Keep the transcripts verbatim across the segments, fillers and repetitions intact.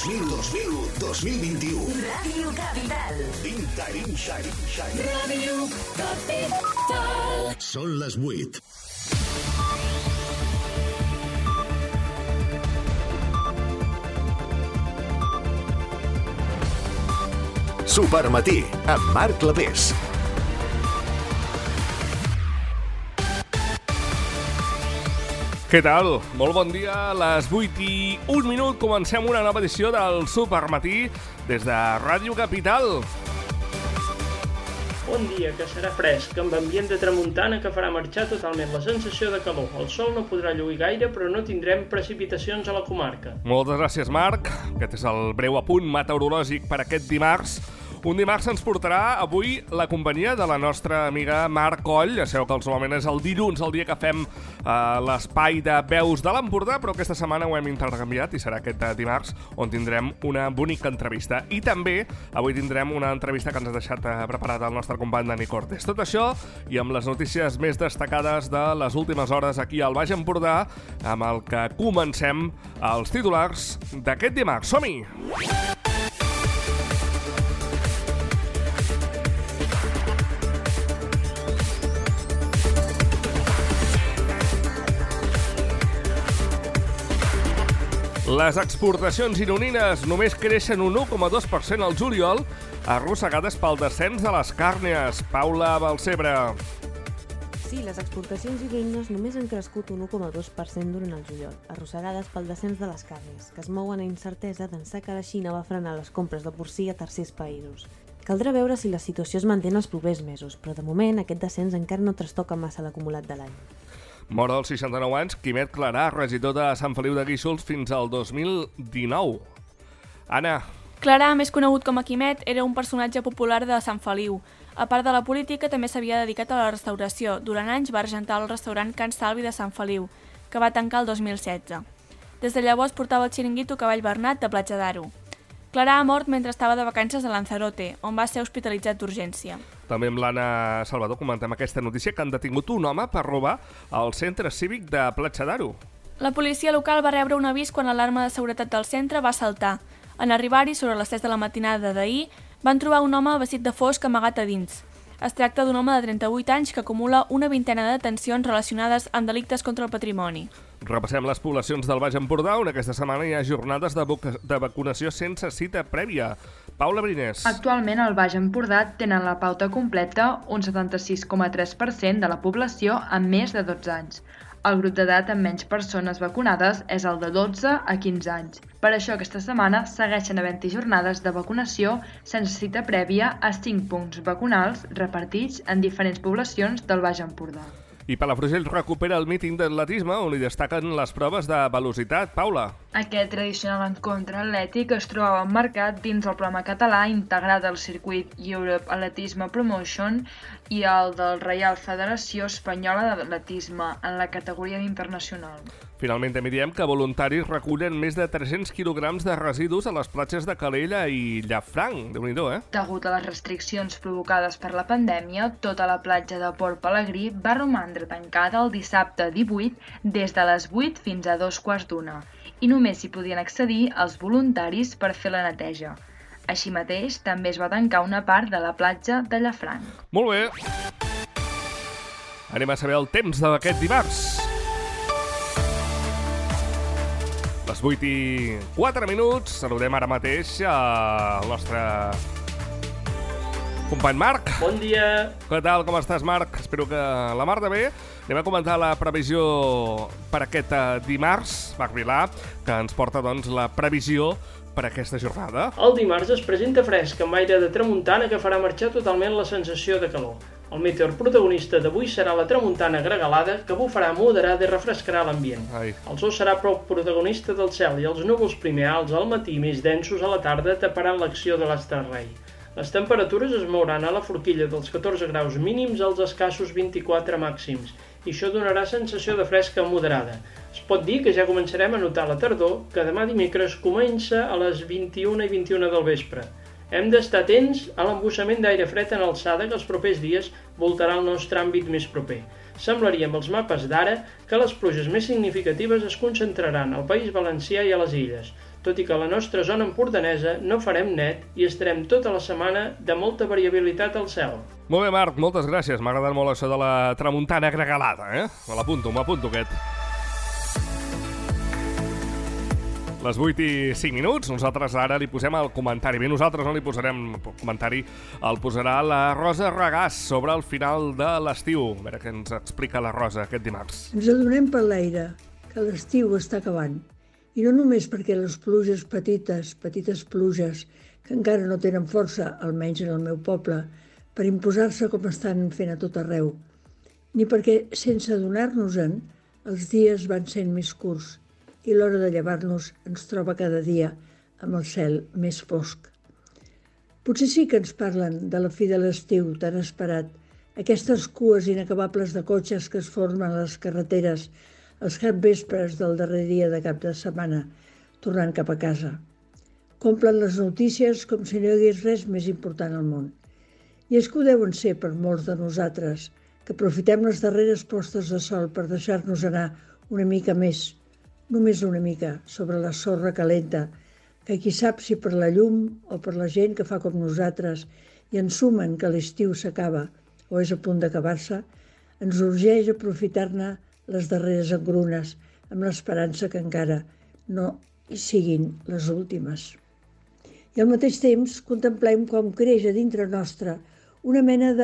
dos mil, dos mil, dos mil vint-i-u. Ràdio Capital. Interim Shine. Ràdio Capital. Són les vuit. Supermatí, amb Marc Clapés. Què tal? Molt bon dia, a les vuit i un minut comencem una nova edició del Supermatí des de Ràdio Capital. Un dia que serà fresc, amb ambient de tramuntana que farà marxar totalment la sensació de calor. El sol no podrà lluir gaire, però no tindrem precipitacions a la comarca. Moltes gràcies, Marc. Aquest és el breu apunt meteorològic per aquest dimarts. Un dimarts ens portarà avui la companyia de la nostra amiga Mar Coll. Ja sabeu que normalment és el dilluns, el dia que fem eh, l'espai de veus de l'Empordà, però aquesta setmana ho hem intercanviat i serà aquest dimarts on tindrem una bonica entrevista. I també avui tindrem una entrevista que ens ha deixat eh, preparada el nostre company Dani Cortés. Tot això i amb les notícies més destacades de les últimes hores aquí al Baix Empordà, amb el que comencem els titulars d'aquest dimarts. Som-hi! Les exportacions gironines només creixen un u coma dos per cent al juliol, arrossegades pel descens de les càrnies. Paula Balcebre. Sí, les exportacions gironines només han crescut un u coma dos per cent durant el juliol, arrossegades pel descens de les càrnies, que es mouen a incertesa d'ençà que la Xina va frenar les compres de porcí a tercers països. Caldrà veure si la situació es manté en els propers mesos, però de moment aquest descens encara no trastoca massa l'acumulat de l'any. Mor als seixanta-nou anys, Quimet Clarà, regidor de Sant Feliu de Guíxols fins al dos mil dinou. Anna. Clarà, més conegut com a Quimet, era un personatge popular de Sant Feliu. A part de la política, també s'havia dedicat a la restauració. Durant anys va regentar el restaurant Can Salvi de Sant Feliu, que va tancar el dos mil setze. Des de llavors portava el xiringuito Cavall Bernat de Platja d'Aro. Clarà ha mort mentre estava de vacances a Lanzarote, on va ser hospitalitzat d'urgència. També amb l'Anna Salvador comentem aquesta notícia que han detingut un home per robar al centre cívic de Platja d'Aro. La policia local va rebre un avís quan l'alarma de seguretat del centre va saltar. En arribar-hi, sobre les set de la matinada d'ahir, van trobar un home vestit de fosc amagat a dins. Es tracta d'un home de trenta-vuit anys que acumula una vintena de detencions relacionades amb delictes contra el patrimoni. Repassem les poblacions del Baix Empordà, on aquesta setmana hi ha jornades de, de vacunació sense cita prèvia. Paula Brinés. Actualment al Baix Empordà tenen la pauta completa un setanta-sis coma tres per cent de la població amb més de dotze anys. El grup d'edat amb menys persones vacunades és el de dotze a quinze anys. Per això aquesta setmana segueixen havent-hi jornades de vacunació sense cita prèvia a cinc punts vacunals repartits en diferents poblacions del Baix Empordà. I Palafrugell recupera el míting d'atletisme, on hi destaquen les proves de velocitat. Paula. Aquest tradicional encontre atlètic es trobava emmarcat dins el programa català integrat al circuit Europe Atletisme Promotion i el del Reial Federació Espanyola d'Atletisme en la categoria d'internacional. Finalment també diem que voluntaris recullen més de tres-cents quilograms de residus a les platges de Calella i Llafranc. Déu-n'hi-do, eh? Degut a les restriccions provocades per la pandèmia, tota la platja de Port Pelegrí va romandre tancada el dissabte divuit des de les vuit fins a dos quarts d'una i només s'hi podien accedir els voluntaris per fer la neteja. Així mateix, també es va tancar una part de la platja de Llafranc. Molt bé. Anem a saber el temps d'aquest dimarts. Les vuit i quatre minuts. Saludem ara mateix al nostre company Marc. Bon dia. Què tal, com estàs, Marc? Espero que la mar de bé. Anem a comentar la previsió per aquest dimarts, Marc Vilà, que ens porta doncs la previsió per aquesta jornada. El dimarts es presenta fresc amb aire de tramuntana que farà marxar totalment la sensació de calor. El meteor protagonista d'avui serà la tramuntana gregalada que bufarà moderada i refrescarà l'ambient. Ai. El sol serà prou protagonista del cel i els núvols primer alts al matí més densos a la tarda taparan l'acció de l'Asterrei. Les temperatures es mouran a la forquilla dels catorze graus mínims als escassos vint-i-quatre màxims i això donarà sensació de fresca moderada. Es pot dir que ja començarem a notar la tardor, que demà dimecres comença a les vint-i-una i vint-i-una del vespre. Hem d'estar atents a l'embussament d'aire fred en alçada que els propers dies voltarà el nostre àmbit més proper. Semblaria amb els mapes d'ara que les pluges més significatives es concentraran al País Valencià i a les Illes. tot i que a la nostra zona empordanesa no farem net i estarem tota la setmana de molta variabilitat al cel. Molt bé, Marc, moltes gràcies. M'ha agradat molt això de la tramuntana gregalada, eh? Me l'apunto, m'apunto aquest. Les vuit i cinc minuts, nosaltres ara li posem el comentari. Bé, nosaltres no li posarem el comentari, el posarà la Rosa Regàs sobre el final de l'estiu. A veure què ens explica la Rosa aquest dimarts. Ens adonem per l'aire que l'estiu està acabant. I no només perquè les pluges petites, petites pluges, que encara no tenen força, almenys en el meu poble, per imposar-se com estan fent a tot arreu, ni perquè, sense adonar-nos-en, els dies van sent més curts i l'hora de llevar-nos ens troba cada dia amb el cel més fosc. Potser sí que ens parlen de la fi de l'estiu tan esperat, aquestes cues inacabables de cotxes que es formen a les carreteres els capvespres del darrer dia de cap de setmana, tornant cap a casa. Complen les notícies com si no hi hagués res més important al món. I és que ho deuen ser per molts de nosaltres, que aprofitem les darreres postes de sol per deixar-nos anar una mica més, només una mica, sobre la sorra calenta, que qui sap si per la llum o per la gent que fa com nosaltres i ensumen que l'estiu s'acaba o és a punt d'acabar-se, ens urgeix aprofitar-ne les darreres engrunes amb l'esperança que encara no hi siguin les últimes. I al mateix temps contemplem com creix a dintre nostra una mena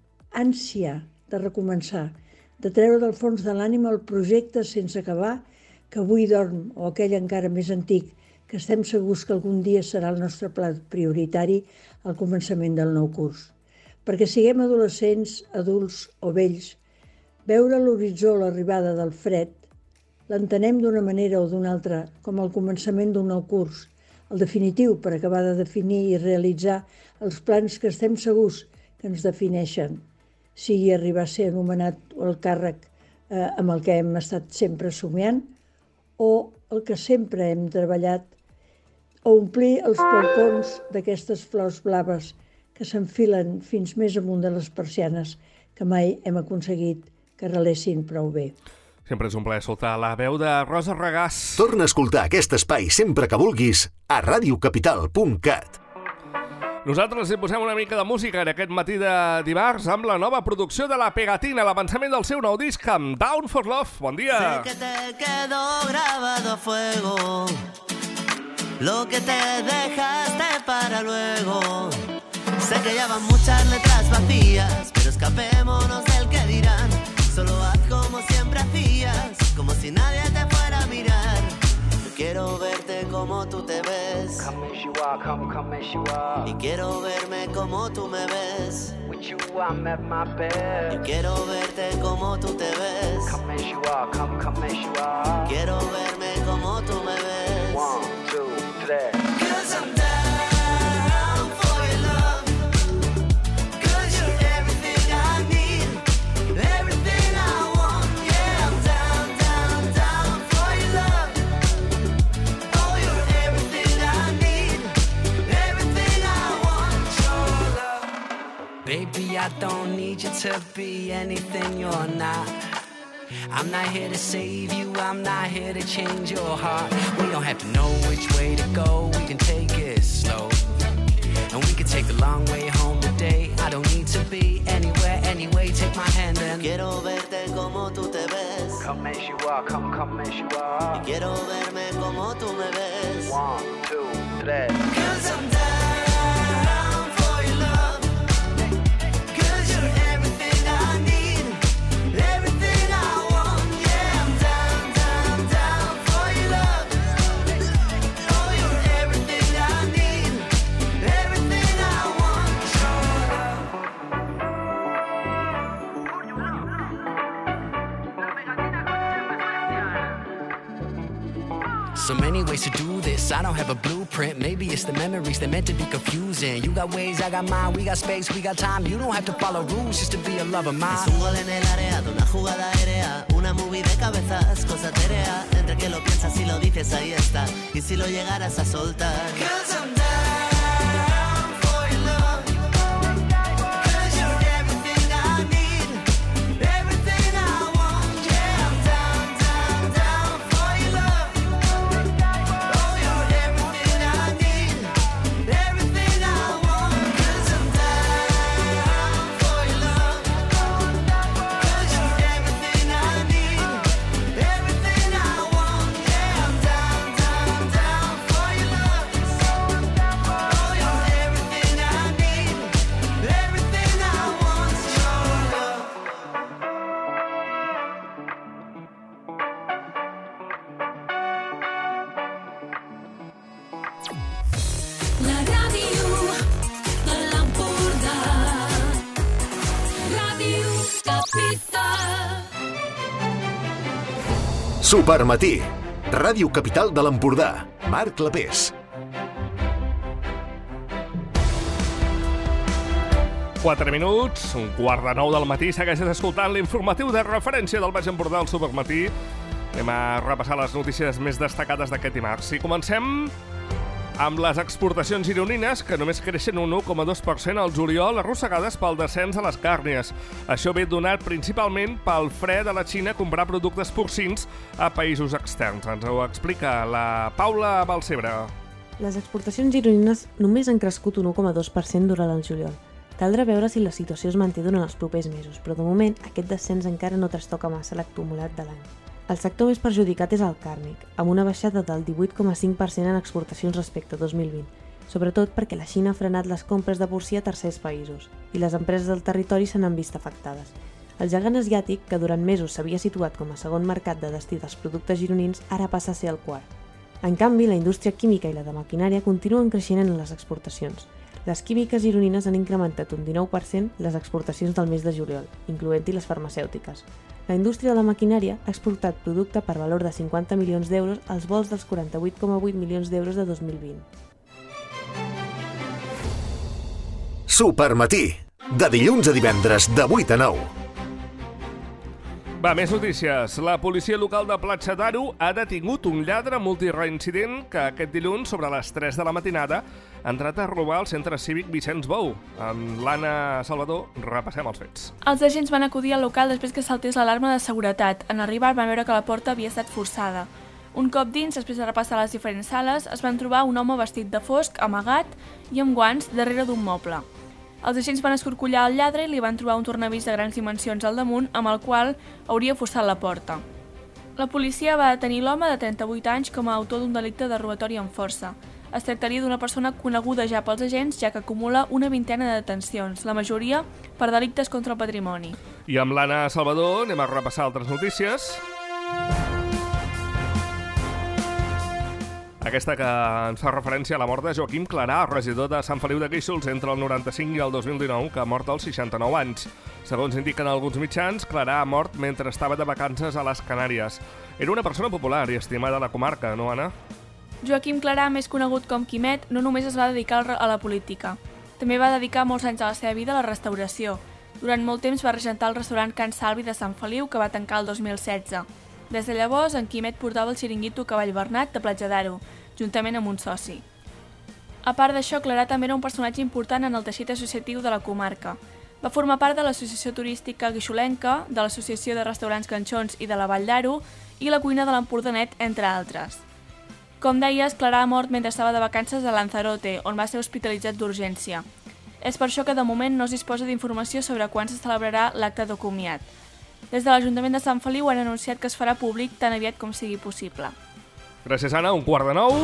d'ànsia de recomençar, de treure del fons de l'ànima el projecte sense acabar que avui dorm, o aquell encara més antic, que estem segurs que algun dia serà el nostre pla prioritari al començament del nou curs. Perquè siguem adolescents, adults o vells, veure a l'horitzó l'arribada del fred l'entenem d'una manera o d'una altra com el començament d'un nou curs, el definitiu per acabar de definir i realitzar els plans que estem segurs que ens defineixen, sigui arribar a ser anomenat el càrrec eh, amb el que hem estat sempre somiant, o el que sempre hem treballat, o omplir els balcons d'aquestes flors blaves que s'enfilen fins més amunt de les persianes que mai hem aconseguit que relessin prou bé. Sempre és un plaer escoltar la veu de Rosa Regàs. Torna a escoltar aquest espai sempre que vulguis a radio capital punt cat. Nosaltres hi posem una mica de música en aquest matí de dimarts amb la nova producció de La Pegatina, l'avançament del seu nou disc amb Down for Love. Bon dia! Sé que te quedó grabado a fuego lo que te dejaste para luego. Sé que ya van muchas letras vacías, pero escapémonos del que dirán. Solo haz como siempre hacías, como si nadie te fuera a mirar. Quiero verte como tú te ves. Come as you are, come, come as you are. Y quiero verme como tú me ves. With you I'm at my best. Y quiero verte como tú te ves. Come as you are, come, come as you are. Quiero verme como tú me ves. One, two, three. 'Cause I'm down for your love. 'Cause you're everything I need. Everything I want. Yeah, I'm down, down, down for your love. Oh, you're everything I need. Everything I want. Your love. Baby, I don't need you to be anything you're not. I'm not here to save you, I'm not here to change your heart. We don't have to know which way to go, we can take it slow. And we can take the long way home today. I don't need to be anywhere, anyway, take my hand and quiero verte como tú te ves. Come as you are, come, come as you are. Y quiero verme como tú me ves. One, two, three. 'Cause I'm down for your love. 'Cause you're everything I need. Everything I want. Yeah, I'm down, down, down for your love. Oh, you're everything I need. Everything I want. So many ways to do this, I don't have a blueprint. Maybe it's the memories, they're meant to be confusing. You got ways, I got mine, we got space, we got time. You don't have to follow rules just to be a lover mine. Es un gol en el área, de una jugada aérea. Una movie de cabezas, cosa terea. Entre que lo piensas y lo dices, ahí está. Y si lo llegaras a soltar. 'Cause I'm down for your love. 'Cause you're everything I need. Everything I want. Yeah, I'm down, down, down for your love. Oh, you're everything. Supermatí. Ràdio Capital de l'Empordà. Marc Clapés. quatre minuts, un quart de nou del matí, segueixes escoltant l'informatiu de referència del Baix Empordà al Supermatí. Anem a repassar les notícies més destacades d'aquest dimarts. I comencem amb les exportacions gironines, que només creixen un u coma dos per cent al juliol, arrossegades pel descens a les càrnies. Això ve donat principalment pel fre de la Xina a comprar productes porcins a països externs. Ens ho explica la Paula Balcebre. Les exportacions gironines només han crescut un u coma dos per cent durant el juliol. Caldrà veure si la situació es manté durant els propers mesos, però de moment aquest descens encara no trastoca massa l'acumulat de l'any. El sector més perjudicat és el càrnic, amb una baixada del divuit coma cinc per cent en exportacions respecte a dos mil vint, sobretot perquè la Xina ha frenat les compres de porcí a tercers països i les empreses del territori se n'han vist afectades. El gegant asiàtic, que durant mesos s'havia situat com a segon mercat de destí dels productes gironins, ara passa a ser el quart. En canvi, la indústria química i la de maquinària continuen creixent en les exportacions. Les químiques gironines han incrementat un dinou per cent les exportacions del mes de juliol, incloent-hi les farmacèutiques. La indústria de la maquinària ha exportat producte per valor de cinquanta milions d'euros als vols dels quaranta-vuit coma vuit milions d'euros de dos mil vint. Supermatí. De dilluns a divendres, de vuit a nou. Va, més notícies. La policia local de Platja d'Aro ha detingut un lladre multireincident que aquest dilluns, sobre les tres de la matinada, ha entrat a robar al centre cívic Vicenç Bou. Amb l'Anna Salvador repassem els fets. Els agents van acudir al local després que saltés l'alarma de seguretat. En arribar van veure que la porta havia estat forçada. Un cop dins, després de repassar les diferents sales, es van trobar un home vestit de fosc, amagat i amb guants darrere d'un moble. Els agents van escorcollar el lladre i li van trobar un tornavís de grans dimensions al damunt amb el qual hauria forçat la porta. La policia va detenir l'home de trenta-vuit anys com a autor d'un delicte de robatori amb força. Es tractaria d'una persona coneguda ja pels agents, ja que acumula una vintena de detencions, la majoria per delictes contra el patrimoni. I amb l'Anna Salvador anem a repassar altres notícies. Aquesta que ens fa referència a la mort de Joaquim Clarà, regidor de Sant Feliu de Guíxols entre el noranta-cinc i el dos mil dinou, que ha mort als seixanta-nou anys. Segons indiquen alguns mitjans, Clarà ha mort mentre estava de vacances a les Canàries. Era una persona popular i estimada a la comarca, no, Anna? Joaquim Clarà, més conegut com Quimet, no només es va dedicar a la política. També va dedicar molts anys de la seva vida a la restauració. Durant molt temps va regentar el restaurant Can Salvi de Sant Feliu, que va tancar el dos mil setze. Des de llavors, en Quimet portava el xiringuito Cavall Bernat de Platja d'Aro, juntament amb un soci. A part d'això, Clarà també era un personatge important en el teixit associatiu de la comarca. Va formar part de l'Associació Turística Guixolenca, de l'Associació de Restaurants Canxons i de la Vall d'Aro i la Cuina de l'Empordanet, entre altres. Com deies, Clarà ha mort mentre estava de vacances a Lanzarote, on va ser hospitalitzat d'urgència. És per això que de moment no es disposa d'informació sobre quan se celebrarà l'acte de comiat. Des de l'Ajuntament de Sant Feliu han anunciat que es farà públic tan aviat com sigui possible. Gràcies, Anna. Un quart de nou.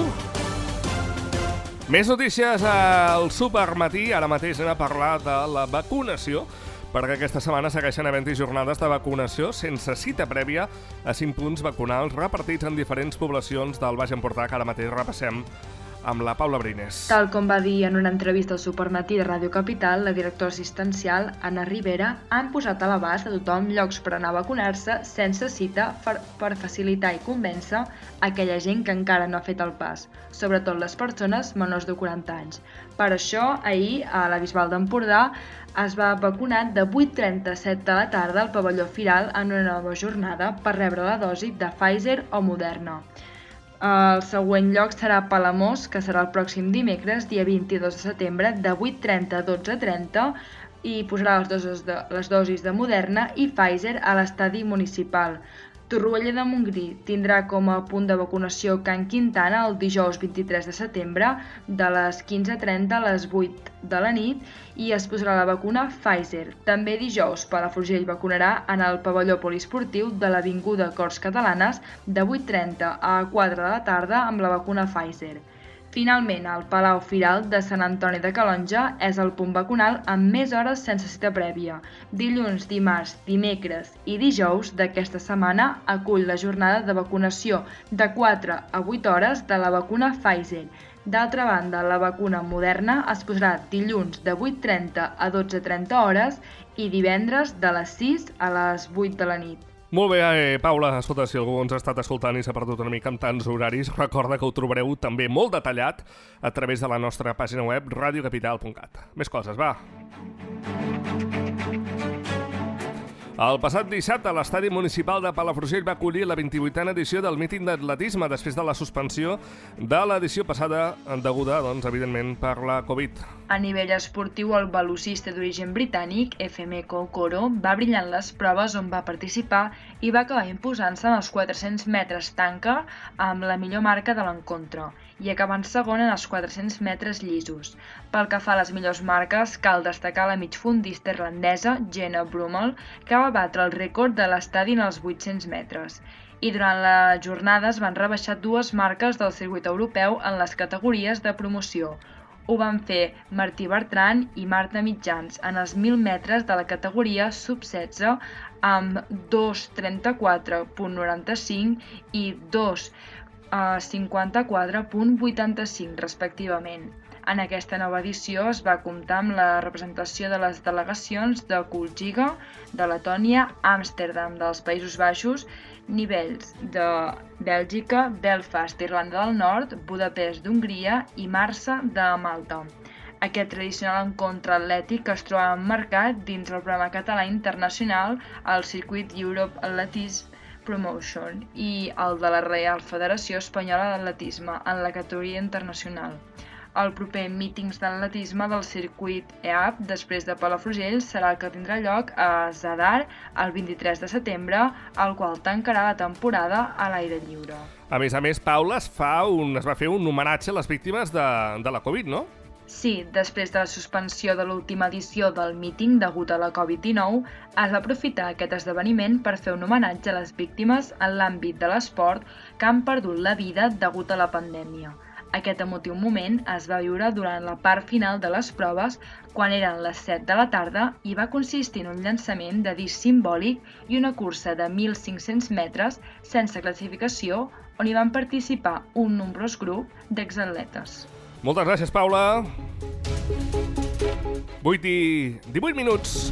Més notícies al Supermatí. Ara mateix anem a parlar de la vacunació, perquè aquesta setmana segueixen havent-hi jornades de vacunació sense cita prèvia a cinc punts vacunals repartits en diferents poblacions del Baix Empordà, que ara mateix repassem amb la Paula Brines. Tal com va dir en una entrevista al Supermatí de Ràdio Capital, la directora assistencial, Anna Rivera, han posat a l'abast de tothom llocs per anar a vacunar-se sense cita per facilitar i convèncer aquella gent que encara no ha fet el pas, sobretot les persones menors de quaranta anys. Per això, ahir, a la Bisbal d'Empordà, es va vacunar de vuit trenta-set de la tarda al pavelló Firal en una nova jornada per rebre la dosi de Pfizer o Moderna. El següent lloc serà Palamós, que serà el pròxim dimecres, dia vint-i-dos de setembre, de vuit trenta a dotze trenta, i posarà les dosis de, les dosis de Moderna i Pfizer a l'estadi municipal. Torroella de Montgrí tindrà com a punt de vacunació Can Quintana el dijous vint-i-tres de setembre de les quinze trenta a les vuit de la nit i es posarà la vacuna Pfizer. També dijous Palafrugell vacunarà en el pavelló poliesportiu de l'Avinguda Corts Catalanes de vuit trenta a quatre de la tarda amb la vacuna Pfizer. Finalment, el Palau Firal de Sant Antoni de Calonja és el punt vacunal amb més hores sense cita prèvia. Dilluns, dimarts, dimecres i dijous d'aquesta setmana acull la jornada de vacunació de quatre a vuit hores de la vacuna Pfizer. D'altra banda, la vacuna Moderna es posarà dilluns de vuit trenta a dotze trenta hores i divendres de les sis a les vuit de la nit. Molt bé, eh, Paula, escolta, si algú ens ha estat escoltant i s'ha perdut una mica amb tants horaris, recorda que ho trobareu també molt detallat a través de la nostra pàgina web radio capital punt cat. Més coses, va. El passat dissabte, l'estadi municipal de Palafrugell va acollir la vint-i-vuitena edició del míting d'atletisme després de la suspensió de l'edició passada deguda, doncs, evidentment, per la Covid. A nivell esportiu, el velocista d'origen britànic, F M Kokoro, va brillar en les proves on va participar i va acabar imposant-se en els quatre-cents metres tanca amb la millor marca de l'encontre i acabant segon en els quatre-cents metres llisos. Pel que fa a les millors marques, cal destacar la migfondista irlandesa Jenna Brummel, que va batre el rècord de l'estadi en els vuit-cents metres. I durant la jornada es van rebaixar dues marques del circuit europeu en les categories de promoció. Ho van fer Martí Bertran i Marta Mitjans en els mil metres de la categoria sub setze amb dos trenta-quatre punt noranta-cinc i dos cinquanta-quatre punt vuitanta-cinc respectivament. En aquesta nova edició es va comptar amb la representació de les delegacions de Kuljiga, de Letònia, Amsterdam dels Països Baixos, Nivelles de Bèlgica, Belfast d'Irlanda del Nord, Budapest d'Hongria i Marsa de Malta. Aquest tradicional encontre atlètic es troba emmarcat dins el programa català internacional al Circuit Europe Athletics Promotion i el de la Reial Federació Espanyola d'Atletisme en la categoria internacional. El proper mítings d'atletisme del circuit E A P després de Palafrugell serà el que tindrà lloc a Zadar el vint-i-tres de setembre, el qual tancarà la temporada a l'aire lliure. A més a més, Paula, es, fa un, es va fer un homenatge a les víctimes de, de la Covid, no? Sí, després de la suspensió de l'última edició del míting degut a la Covid dinou, es va aprofitar aquest esdeveniment per fer un homenatge a les víctimes en l'àmbit de l'esport que han perdut la vida degut a la pandèmia. Aquest emotiu moment es va viure durant la part final de les proves, quan eren les set de la tarda i va consistir en un llançament de disc simbòlic i una cursa de mil cinc-cents metres sense classificació on hi van participar un nombrós grup d'exatletes. Moltes gràcies, Paula. vuit i divuit minuts.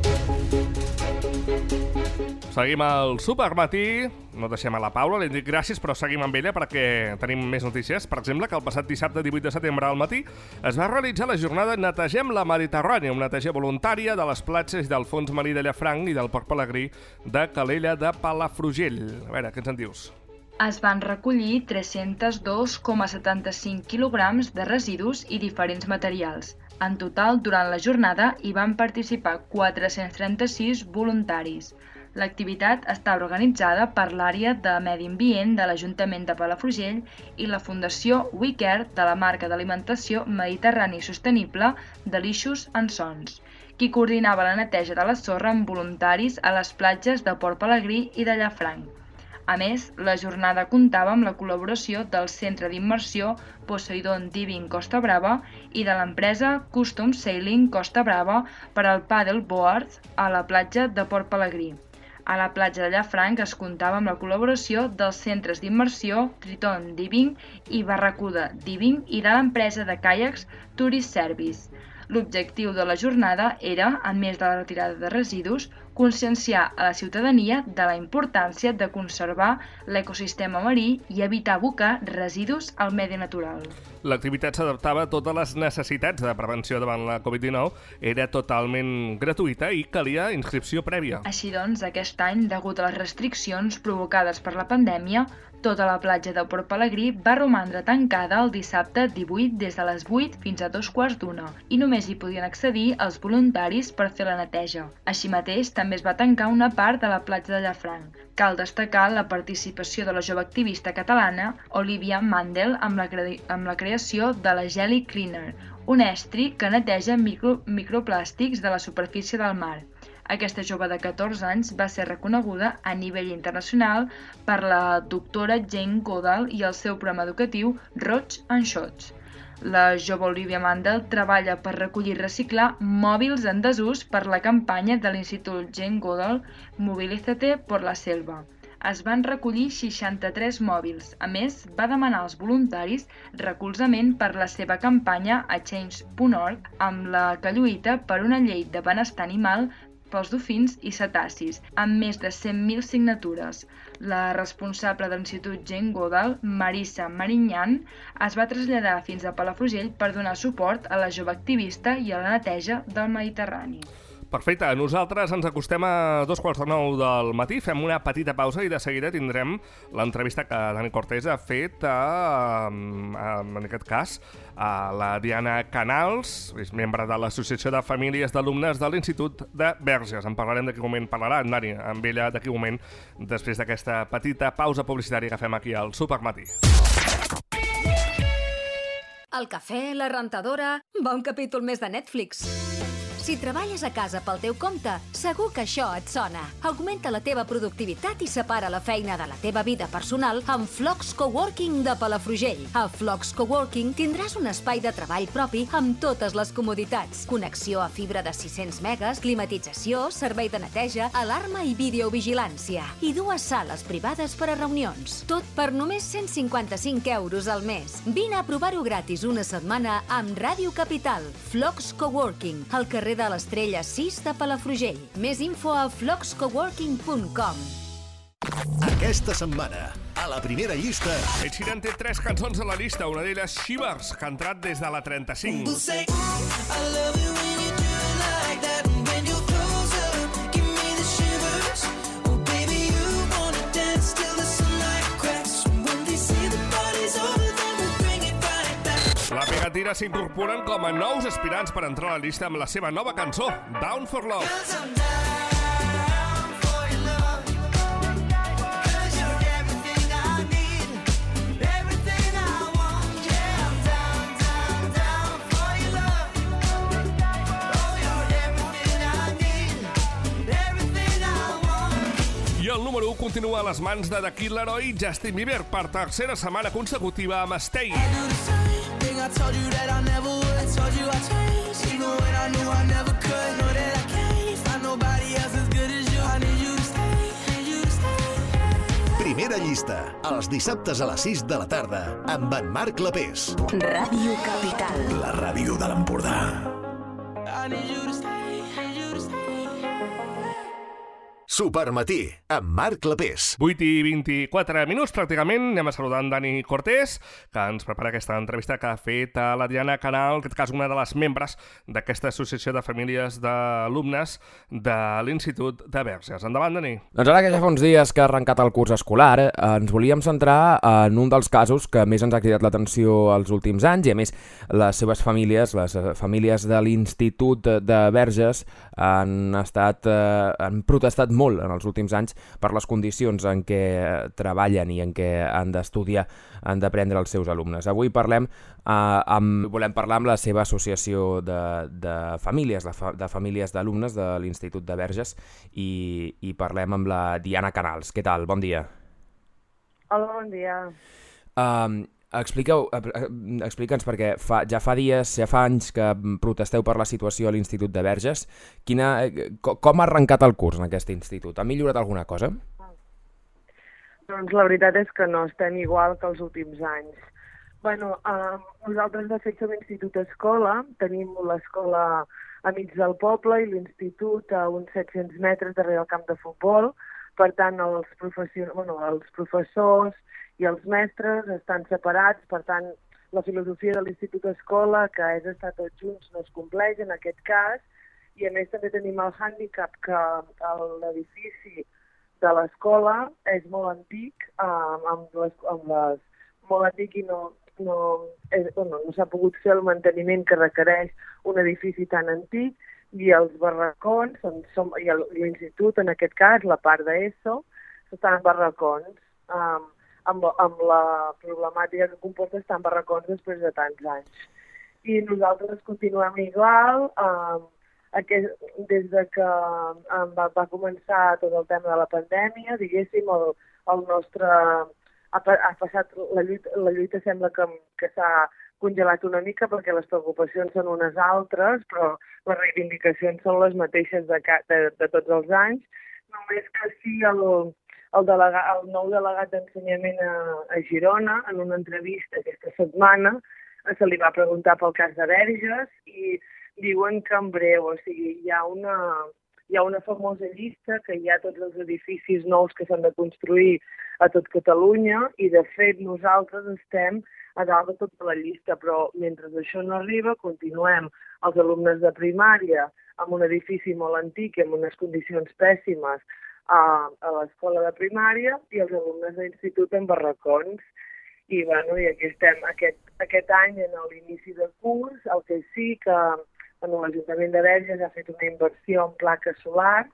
Seguim al Supermatí. No deixem a la Paula, li dic gràcies, però seguim amb ella perquè tenim més notícies. Per exemple, que el passat dissabte divuit de setembre al matí es va realitzar la jornada Netegem la Mediterrània, una neteja voluntària de les platges del fons marí de Llafranc i del Port Pelegrí de Calella de Palafrugell. A veure, què ens en dius? Es van recollir tres-cents dos coma setanta-cinc quilograms de residus i diferents materials. En total, durant la jornada, hi van participar quatre-cents trenta-sis voluntaris. L'activitat està organitzada per l'àrea de Medi Ambient de l'Ajuntament de Palafrugell i la Fundació WeCare de la marca d'alimentació Mediterrani Sostenible Delicious and Sons, qui coordinava la neteja de la sorra amb voluntaris a les platges de Port Pelegrí i de Llafranc. A més, la jornada comptava amb la col·laboració del Centre d'Immersió Poseidon Diving Costa Brava i de l'empresa Custom Sailing Costa Brava per al paddleboard a la platja de Port Pelegrí. A la platja de Llafranc es comptava amb la col·laboració dels centres d'immersió Triton Diving i Barracuda Diving i de l'empresa de caiacs Tourist Service. L'objectiu de la jornada era, a més de la retirada de residus, conscienciar a la ciutadania de la importància de conservar l'ecosistema marí i evitar abocar residus al medi natural. L'activitat s'adaptava a totes les necessitats de prevenció davant la Covid dinou, era totalment gratuïta i calia inscripció prèvia. Així doncs, aquest any, degut a les restriccions provocades per la pandèmia, tota la platja de Port Pelegrí va romandre tancada el dissabte divuit des de les vuit fins a dos quarts d'una i només hi podien accedir els voluntaris per fer la neteja. Així mateix, també es va tancar una part de la platja de Llafranc. Cal destacar la participació de la jove activista catalana Olivia Mandel amb la, cre amb la creació de la Jelly Cleaner, un estri que neteja micro microplàstics de la superfície del mar. Aquesta jove de catorze anys va ser reconeguda a nivell internacional per la doctora Jane Goodall i el seu programa educatiu Roig and Shots. La jove Olivia Mandel treballa per recollir i reciclar mòbils en desús per la campanya de l'Institut Jane Goodall Mobilízate por la Selva. Es van recollir seixanta-tres mòbils. A més, va demanar als voluntaris recolzament per la seva campanya a change punt org amb la que lluita per una llei de benestar animal pels dofins i cetacis, amb més de cent mil signatures. La responsable de l'Institut Jane Goodall, Marissa Marignan, es va traslladar fins a Palafrugell per donar suport a la jove activista i a la neteja del Mediterrani. Perfecte, nosaltres ens acostem a dos quarts de nou del matí, fem una petita pausa i de seguida tindrem l'entrevista que Dani Cortés ha fet a, a, en aquest cas a la Diana Canals, és membre de l'Associació de Famílies d'Alumnes de l'Institut de Verges. En parlarem d'aquí un moment, parlarà en Dani amb ella d'aquí un moment, després d'aquesta petita pausa publicitària que fem aquí al Supermatí. El cafè, la rentadora, bon capítol més de Netflix. Si treballes a casa pel teu compte, segur que això et sona. Augmenta la teva productivitat i separa la feina de la teva vida personal amb Flox Coworking de Palafrugell. A Flox Coworking tindràs un espai de treball propi amb totes les comoditats. Connexió a fibra de sis-cents megas, climatització, servei de neteja, alarma i videovigilància. I dues sales privades per a reunions. Tot per només cent cinquanta-cinc euros al mes. Vine a provar-ho gratis una setmana amb Ràdio Capital. Flox Coworking, al carrer de l'Estrella sis de Palafrugell. Més info a flox coworking punt com. Aquesta setmana, a la primera llista... Ed Sheeran té tres cançons a la llista, una d'elles Shivers, que ha entrat des de la trenta-cinc. La Pegatina s'incorporen com a nous aspirants per entrar a la llista amb la seva nova cançó, Down for Love. I el número u continua a les mans de The Kid Laroi i Justin Bieber per tercera setmana consecutiva amb Stay. I told you that I never would. I told you I changed, even when I knew I never could. Know that I can't find nobody else as good as you. I need you to stay, need you to stay. Primera llista, els dissabtes a les sis de la tarda, amb en Marc Lapés. Ràdio Capital. La ràdio de l'Empordà. I need you to stay, need you to stay. Supermatí, amb Marc Lapés. vuit i vint-i-quatre minuts, pràcticament. Anem a saludar en Dani Cortés, que ens prepara aquesta entrevista que ha fet a la Diana Canal, en aquest cas una de les membres d'aquesta associació de famílies d'alumnes de l'Institut de Verges. Endavant, Dani. Doncs ara que ja fa uns dies que ha arrencat el curs escolar, eh, ens volíem centrar en un dels casos que més ens ha cridat l'atenció els últims anys, i a més les seves famílies, les famílies de l'Institut de Verges, han estat, eh, han protestat molt en els últims anys per les condicions en què treballen i en què han d'estudiar, han d'aprendre els seus alumnes. Avui parlem, eh, amb, volem parlar amb la seva associació de, de famílies, de, fa, de famílies d'alumnes de l'Institut de Verges, i, i parlem amb la Diana Canals. Què tal? Bon dia. Hola, bon dia. Um, Expliqueu, explica'ns, perquè fa, ja fa dies, ja fa anys que protesteu per la situació a l'Institut de Verges. Quina, com ha arrencat el curs en aquest institut? Ha millorat alguna cosa? Doncs la veritat és que no, estem igual que els últims anys. Bueno, eh, nosaltres de fet som institut escola, tenim l'escola a mig del poble i l'institut a uns set-cents metres darrere el camp de futbol. Per tant, els, profession... bueno, els professors i els mestres estan separats, per tant, la filosofia de l'Institut Escola, que és estar tots junts, no es compleix en aquest cas, i a més també tenim el hàndicap que l'edifici de l'escola és molt antic, eh, amb les, amb les, molt antic i no, no, és, bueno, no s'ha pogut fer el manteniment que requereix un edifici tan antic, i els barracons, on som, i l'institut en aquest cas, la part d'ESO, estan en barracons, eh, amb, amb la problemàtica que comporta estar en barracons després de tants anys. I nosaltres continuem igual, eh, aquest, des de que eh, va, va començar tot el tema de la pandèmia, diguéssim, el, el nostre... Ha, ha passat, la lluita, la lluita sembla que, que s'ha congelat una mica perquè les preocupacions són unes altres, però les reivindicacions són les mateixes de, de, de tots els anys, només que sí el... El, delega, el nou delegat d'ensenyament a, a Girona, en una entrevista aquesta setmana, se li va preguntar pel cas de Verges i diuen que en breu, o sigui, hi ha una, hi ha una famosa llista que hi ha tots els edificis nous que s'han de construir a tot Catalunya i, de fet, nosaltres estem a dalt de tota la llista, però mentre això no arriba, continuem els alumnes de primària amb un edifici molt antic i amb unes condicions pèssimes a, a l'escola de primària i els alumnes d'institut en barracons. I, bueno, i aquí estem aquest, aquest any en l'inici de curs, el que sí que bueno, l'Ajuntament de Verges ha fet una inversió en plaques solars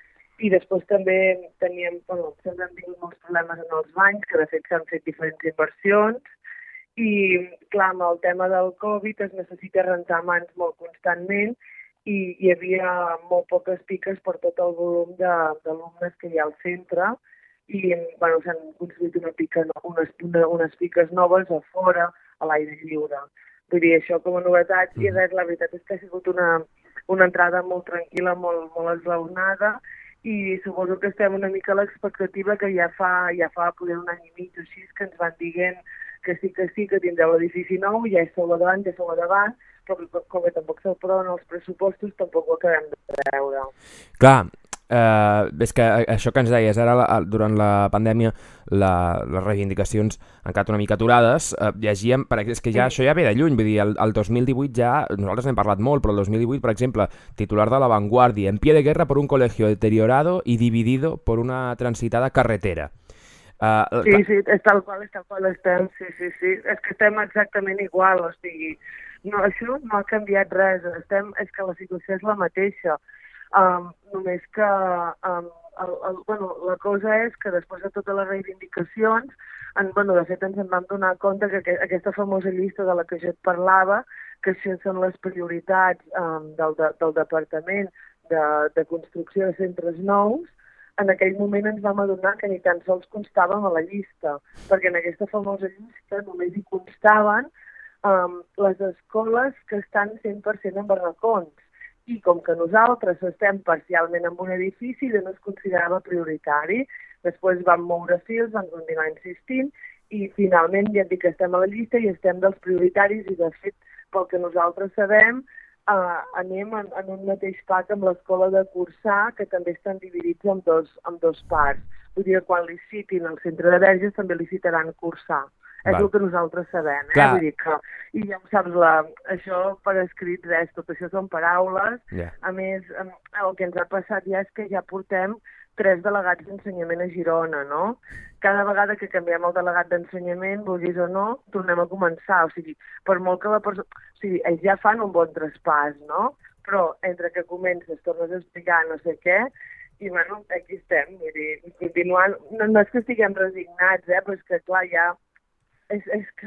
i després també teníem, bueno, sempre hem tingut molts problemes en els banys, que de fet s'han fet diferents inversions i, clar, amb el tema del Covid es necessita rentar mans molt constantment i hi havia molt poques piques per tot el volum d'alumnes que hi ha al centre i, bueno, s'han construït una pica, unes, una, unes piques noves a fora, a l'aire lliure. Vull dir, això com a novetats, i res, la veritat és que ha sigut una, una entrada molt tranquil·la, molt, molt esglaonada, i suposo que estem una mica a l'expectativa que ja fa, ja fa poder un any i mig o així que ens van dient que sí que sí, que tindreu l'edifici nou, ja és sou davant, ja sou davant, però com que tampoc s'aproven els pressupostos, tampoc ho acabem de veure. Clar, eh, és que això que ens deies, ara la, durant la pandèmia la, les reivindicacions han quedat una mica aturades, eh, llegíem, perquè és que ja, això ja ve de lluny, vull dir, el, el dos mil divuit ja, nosaltres n'hem parlat molt, però el dos mil divuit, per exemple, titular de La Vanguardia, en pie de guerra por un colegio deteriorado y dividido por una transitada carretera. Uh, sí, sí, és tal qual, és tal qual estem, sí, sí, sí, és que estem exactament igual, o sigui, no, això no ha canviat res, estem, és que la situació és la mateixa, um, només que, um, el, el, bueno, la cosa és que després de totes les reivindicacions, en, bueno, de fet ens en vam donar compte que, que aquesta famosa llista de la que jo et parlava, que això són les prioritats um, del, de, del Departament de, de Construcció de Centres Nous. En aquell moment ens vam adonar que ni tan sols constàvem a la llista, perquè en aquesta famosa llista només hi constaven um, les escoles que estan cent per cent en barracons. I com que nosaltres estem parcialment en un edifici, no es considerava prioritari. Després vam moure fils, vam continuar insistint, i finalment ja et dic que estem a la llista i estem dels prioritaris, i de fet, pel que nosaltres sabem, Uh, anem en, en un mateix pack amb l'escola de Cursà, que també estan dividits en dos, en dos parts. Vull dir que quan li citin al centre de Verges també li citaran Cursà. És el que nosaltres sabem, eh? Vull dir que, i ja ho saps, la, això per escrit res, tot això són paraules. Yeah. A més, el que ens ha passat ja és que ja portem tres delegats d'ensenyament a Girona, no? Cada vegada que canviem el delegat d'ensenyament, vulguis o no, tornem a començar. O sigui, per molt que la persona... O sigui, ells ja fan un bon traspàs, no? Però entre que comences, tornes a explicar no sé què, i bueno, aquí estem, vull dir, continuant... No, no és que estiguem resignats, eh? Però és que, clar, ja... És, és que...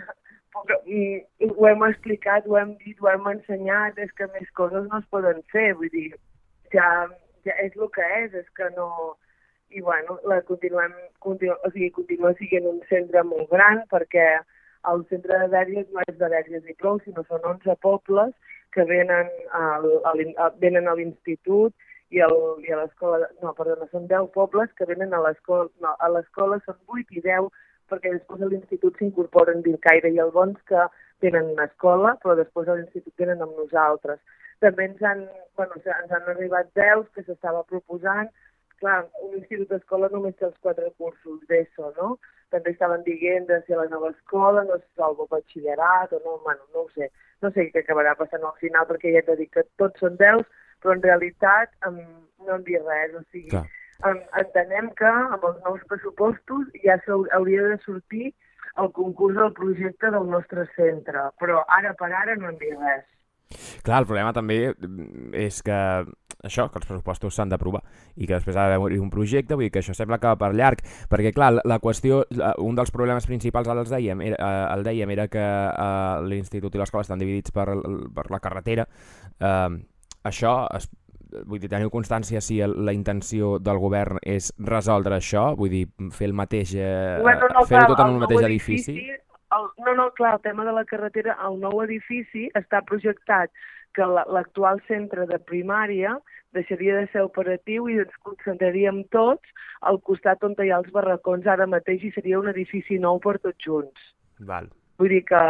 Ho hem explicat, ho hem dit, ho hem ensenyat, és que més coses no es poden fer, vull dir, ja... Ja és el que és, és que no... I, bueno, la continuem, continu... o sigui, continua sent un centre molt gran, perquè el centre de Verges no és de Verges i prou, sinó són onze pobles que venen, al, al, venen a l'institut i, el, i a l'escola... No, perdona, són deu pobles que venen a l'escola... No, a l'escola són vuit i deu, perquè després a l'institut s'incorporen Vilcaire i Albons, que tenen una escola, però després a l'institut venen amb nosaltres. També ens han, bueno, ens han arribat veus que s'estava proposant. Clar, un institut d'escola només té els quatre cursos d'ESO, no? També estaven dient de si a la nova escola no es salva batxillerat o no, bueno, no ho sé. No sé què acabarà passant al final, perquè ja t'he dit que tots són veus, però en realitat um, no han dit res. O sigui, um, entenem que amb els nous pressupostos ja hauria de sortir el concurs del projecte del nostre centre, però ara per ara no han dit res. Clar, el problema també és que això, que els pressupostos s'han d'aprovar i que després ha d'haver un projecte, vull dir que això sembla que va per llarg, perquè clar, la qüestió, un dels problemes principals ara els dèiem, era, el dèiem era que uh, l'institut i l'escola estan dividits per, per la carretera. Uh, això, es, vull dir, teniu constància si la intenció del govern és resoldre això, vull dir, fer el mateix, uh, bueno, no, fer-ho tot en un mateix edifici? edifici el, no, no, clar, el tema de la carretera, el nou edifici està projectat que l'actual centre de primària deixaria de ser operatiu i ens concentraríem tots al costat on hi ha els barracons ara mateix i seria un edifici nou per tots junts. Val. Vull dir que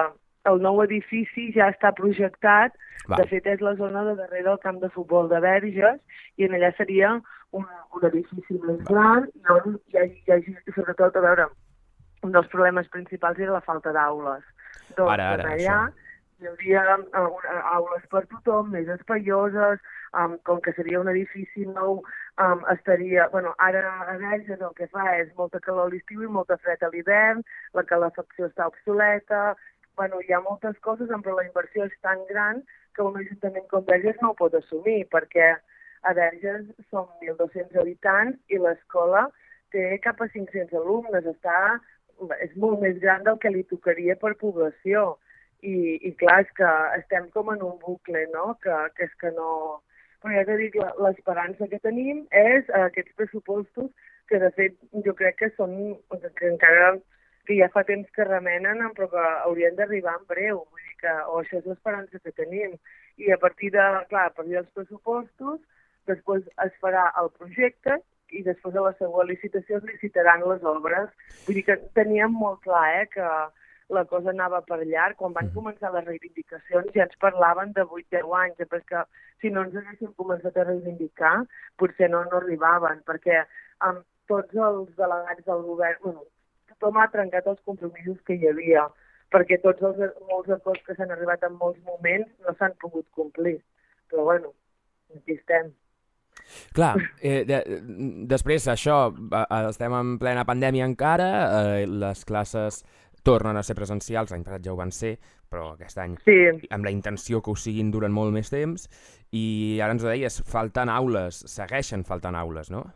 el nou edifici ja està projectat. Va. De fet, és la zona de darrere del camp de futbol de Verges, i en allà seria un, un edifici més gran, i on hi ha, hi ha, sobretot, a veure, un dels problemes principals era la falta d'aules. Doncs Ara, ara, allà això. hi hauria uh, aules per tothom, més espaioses, um, com que seria un edifici nou, um, estaria... Bueno, ara a Verges el que fa és molta calor a l'estiu i molta fred a l'hivern, la calefacció està obsoleta... Bueno, hi ha moltes coses, però la inversió és tan gran que un ajuntament com Verges no ho pot assumir, perquè a Verges són mil dos-cents habitants i l'escola té cap a cinc-cents alumnes. Està, és molt més gran del que li tocaria per població. I, i clar, és que estem com en un bucle, no? Que, que és que no... Però ja t'he dit, l'esperança que tenim és aquests pressupostos que, de fet, jo crec que són... que encara... que ja fa temps que remenen, però que haurien d'arribar en breu. Vull dir que, o això és l'esperança que tenim. I a partir de, clar, a partir dels pressupostos, després es farà el projecte i després a la següent licitació es licitaran les obres. Vull dir que teníem molt clar eh, que la cosa anava per llarg. Quan van començar les reivindicacions ja ens parlaven de vuit deu anys, però és que si no ens haguéssim començat a reivindicar, potser no, no arribaven, perquè amb tots els delegats del govern... Bueno, tothom ha trencat els compromisos que hi havia, perquè tots els molts acords que s'han arribat en molts moments no s'han pogut complir. Però, bueno, aquí estem. Clar, eh, de, després això, estem en plena pandèmia encara, eh, les classes tornen a ser presencials, l'any passat ja ho van ser, però aquest any sí. amb la intenció que ho siguin durant molt més temps, i ara ens ho deies, falten aules, segueixen faltant aules, no?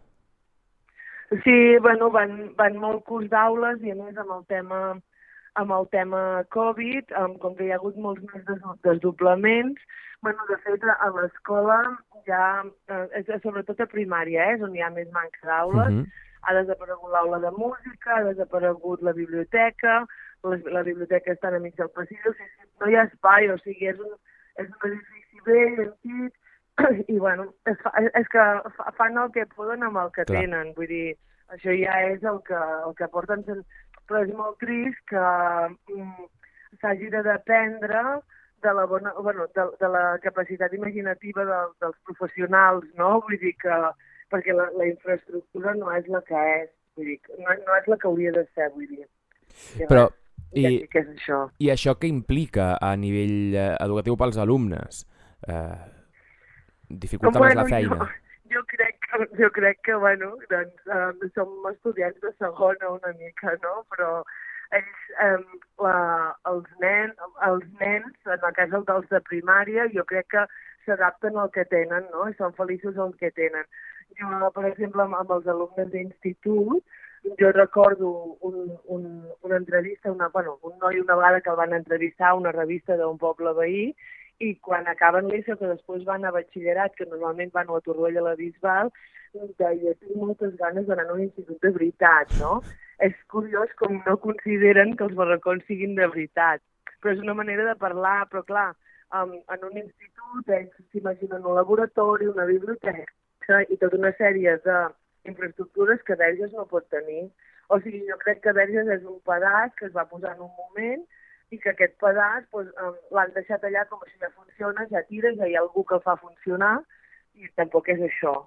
Sí, bueno, van, van molt curs d'aules i a més amb el tema, amb el tema Covid, um, com que hi ha hagut molts més des, desdoblaments, bueno, de fet a l'escola ja, eh, sobretot a primària, eh, és on hi ha més manca d'aules, uh -huh. ha desaparegut l'aula de música, ha desaparegut la biblioteca, la, la biblioteca està a mig del passillo, o sigui, no hi ha espai, o sigui, és un, és un edifici vell, antic, i bueno, és, és que fan el que poden amb el que Clar. tenen, vull dir, això ja és el que, el que porten, però és molt trist que mm, s'hagi de dependre de la, bona, bueno, de, de la capacitat imaginativa de, dels professionals, no? Vull dir que, perquè la, la infraestructura no és la que és, vull dir, no, no és la que hauria de ser, vull dir. Però, I, i, què és això? I això què implica a nivell eh, educatiu pels alumnes? Eh... dificulta bueno, més la feina. Jo, jo, crec, jo crec que, bueno, doncs, um, som estudiants de segona una mica, no? Però ells, um, la, els, nen, els nens, en el cas dels de primària, jo crec que s'adapten al que tenen, no? I són feliços al que tenen. Jo, per exemple, amb, amb els alumnes d'institut, jo recordo un, un, una entrevista, una, bueno, un noi una vegada que el van entrevistar a una revista d'un poble veí, i quan acaben l'ESO, que després van a batxillerat, que normalment van a Torroella a la Bisbal, deia, tinc moltes ganes d'anar a un institut de veritat, no? És curiós com no consideren que els barracons siguin de veritat. Però és una manera de parlar, però clar, um, en un institut ells s'imaginen un laboratori, una biblioteca i tota una sèrie d'infraestructures que Verges no pot tenir. O sigui, jo crec que Verges és un pedaç que es va posar en un moment i que aquest pedaç pues, um, l'han deixat allà com si ja funciona, ja tira, ja hi ha algú que el fa funcionar, i tampoc és això.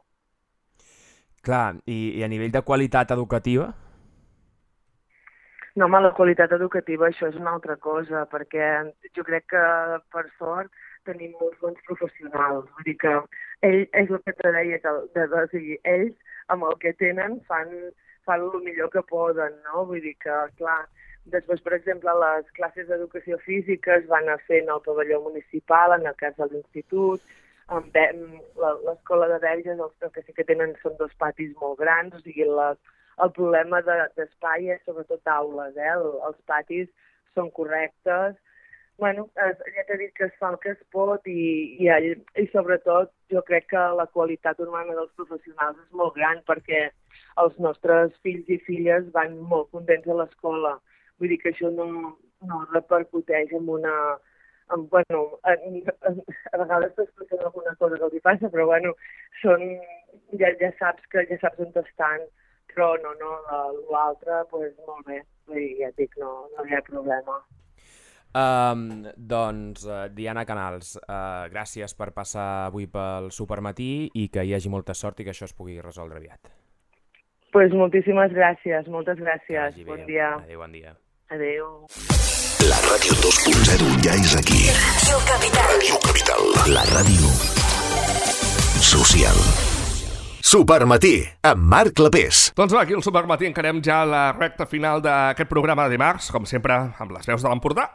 Clar, i, i a nivell de qualitat educativa? No, home, la qualitat educativa això és una altra cosa, perquè jo crec que, per sort, tenim molts bons professionals. Vull dir que ell, és el que te deia, que de, de, o sigui, ells, amb el que tenen, fan, fan el millor que poden, no? Vull dir que, clar, després, per exemple, les classes d'educació física es van a fer en el pavelló municipal, en el cas de l'institut. L'escola de Verges, el que sí que tenen són dos patis molt grans, o sigui, la, el problema d'espai de, és sobretot aules, eh? El, els patis són correctes. Bueno, ja t'he dit que es fa el que es pot i, i, i sobretot jo crec que la qualitat humana dels professionals és molt gran perquè els nostres fills i filles van molt contents a l'escola. Vull dir que això no, no repercuteix en una... En, bueno, en, en, a vegades t'expliquen alguna cosa que els hi passa, però bueno, són, ja, ja saps que ja saps on estan, però no, no, l'altre, doncs molt bé, vull dir, ja et dic, no, no hi ha problema. Um, doncs, uh, Diana Canals, uh, gràcies per passar avui pel Supermatí i que hi hagi molta sort i que això es pugui resoldre aviat. Doncs pues moltíssimes gràcies, moltes gràcies. Bon dia. Adéu, bon dia. Adéu. La ràdio dos punt zero ja és aquí. Ràdio Capital. Ràdio Capital. La ràdio social. Supermatí, amb Marc Clapés. Doncs va, aquí al Supermatí encarem ja la recta final d'aquest programa de dimarts, com sempre, amb les veus de l'Empordà.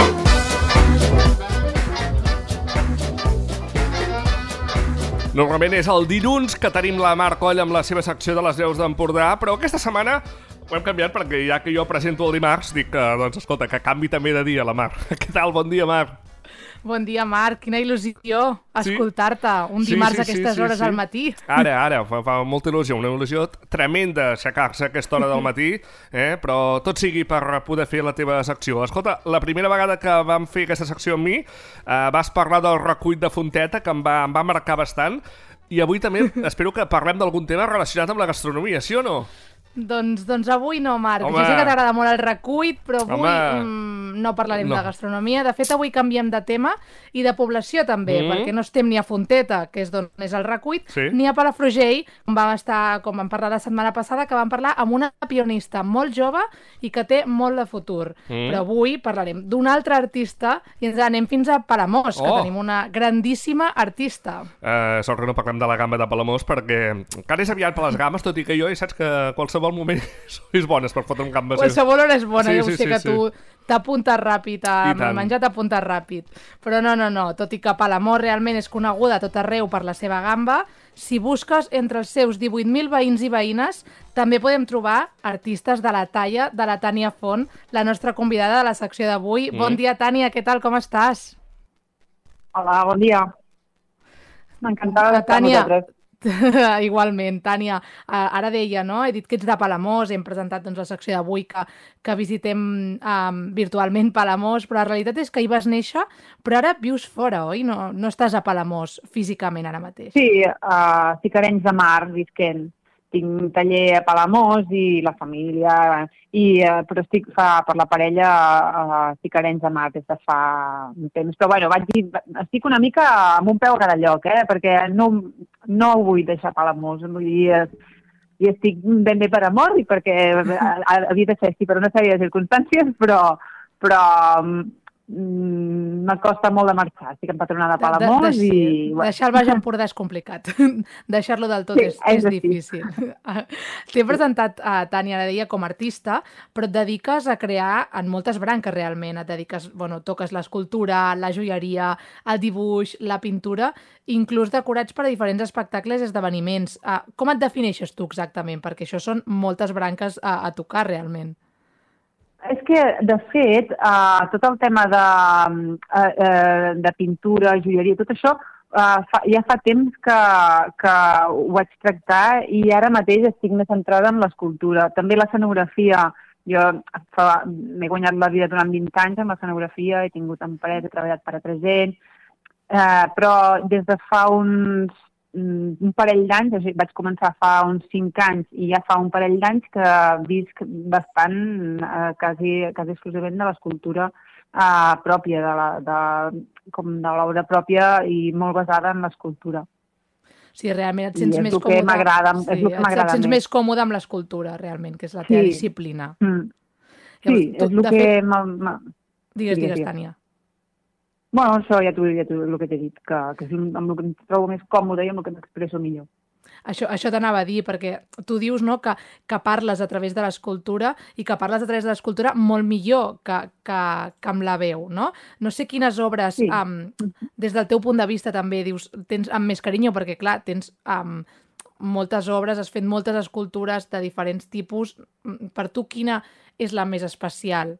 Normalment és el dilluns que tenim la Mar Coll amb la seva secció de les veus d'Empordà, però aquesta setmana ho hem canviat perquè ja que jo presento el dimarts, dic que, doncs, escolta, que canvi també de dia la Mar. Què tal? Bon dia, Mar. Bon dia, Marc. Quina il·lusió escoltar-te un dimarts a aquestes hores al matí. Ara, ara, fa, fa molta il·lusió, una il·lusió tremenda aixecar-se a aquesta hora del matí, eh? Però tot sigui per poder fer la teva secció. Escolta, la primera vegada que vam fer aquesta secció amb mi eh, vas parlar del recull de Fonteta, que em va, em va marcar bastant, i avui també espero que parlem d'algun tema relacionat amb la gastronomia, sí o no? Doncs, doncs avui no, Marc. Home. Jo sé que t'agrada molt el recull, però avui mm, no parlarem no. de gastronomia. De fet, avui canviem de tema i de població també, mm. perquè no estem ni a Fonteta, que és d'on és el recull, sí. ni a Palafrugell, on vam estar, com vam parlar la setmana passada, que vam parlar amb una pionista molt jove i que té molt de futur. Mm. Però avui parlarem d'un altre artista i ens anem fins a Palamós, oh. que tenim una grandíssima artista. Uh, sort que no parlem de la gamba de Palamós, perquè encara és aviat per les gambes, tot i que jo, i saps que qualsevol moment sois bones per fotre un gambes. Qualsevol hora és bona, sí, ja ho sí, sé sí, que sí. tu t'apuntes ràpid a menjar, t'apuntes ràpid. Però no, no, no, tot i que Palamós realment és coneguda a tot arreu per la seva gamba, si busques entre els seus divuit mil veïns i veïnes, també podem trobar artistes de la talla de la Tània Font, la nostra convidada de la secció d'avui. Mm. Bon dia, Tània, què tal, com estàs? Hola, bon dia. M'encantava d'estar amb vosaltres. Igualment, Tània, ara deia, no? He dit que ets de Palamós, hem presentat doncs, la secció d'avui que, que visitem um, virtualment Palamós, però la realitat és que hi vas néixer, però ara vius fora, oi? No, no estàs a Palamós físicament ara mateix. Sí, a Cicarenys de Mar, visquent. Tinc taller a Palamós i la família, i, uh, però estic fa, per la parella a Cicarenys de Mar des de fa un temps. Però bueno, vaig dir, estic una mica amb un peu a cada lloc, eh? Perquè no, no vull deixar Palamós. Vull dir, i estic ben bé per amor i perquè havia de ser així per una sèrie de circumstàncies, però, però m'acosta molt de marxar. Estic empadronada a Palamós de, de, de, i... Bueno. Deixar el Baix Empordà és complicat. Deixar-lo del tot sí, és, és, és difícil. T'he presentat, a Tània, ara deia, com a artista, però et dediques a crear en moltes branques realment. Et dediques, bueno, toques l'escultura, la joieria, el dibuix, la pintura, inclús decorats per a diferents espectacles i esdeveniments. Com et defineixes tu exactament? Perquè això són moltes branques a, a tocar realment. És que, de fet, uh, tot el tema de, uh, uh, de pintura, joieria, tot això, uh, fa, ja fa temps que, que ho vaig tractar i ara mateix estic més centrada en l'escultura. També l'escenografia. Jo m'he guanyat la vida durant vint anys amb l'escenografia, he tingut empresa, he treballat per altra gent, uh, però des de fa uns un parell d'anys, vaig començar fa uns cinc anys i ja fa un parell d'anys que visc bastant eh, quasi, quasi exclusivament de l'escultura eh, pròpia, de la, de, com de l'obra pròpia i molt basada en l'escultura. Sí, realment et sents més còmode. Sí, és el que m'agrada et sents més. més còmode amb l'escultura, realment, que és la teva sí. disciplina. Mm. Sí, Llavors, tu, és el que... Fet... Ma, ma... Digues, digues, digues, Tània. Bueno, això ja t'ho ja el que t'he dit, que, que és amb el que em trobo més còmode i amb el que m'expresso millor. Això, això t'anava a dir, perquè tu dius, no, que, que parles a través de l'escultura i que parles a través de l'escultura molt millor que, que, que amb la veu, no? No sé quines obres, sí. um, des del teu punt de vista també dius, tens amb més carinyo, perquè clar, tens um, moltes obres, has fet moltes escultures de diferents tipus. Per tu, quina és la més especial?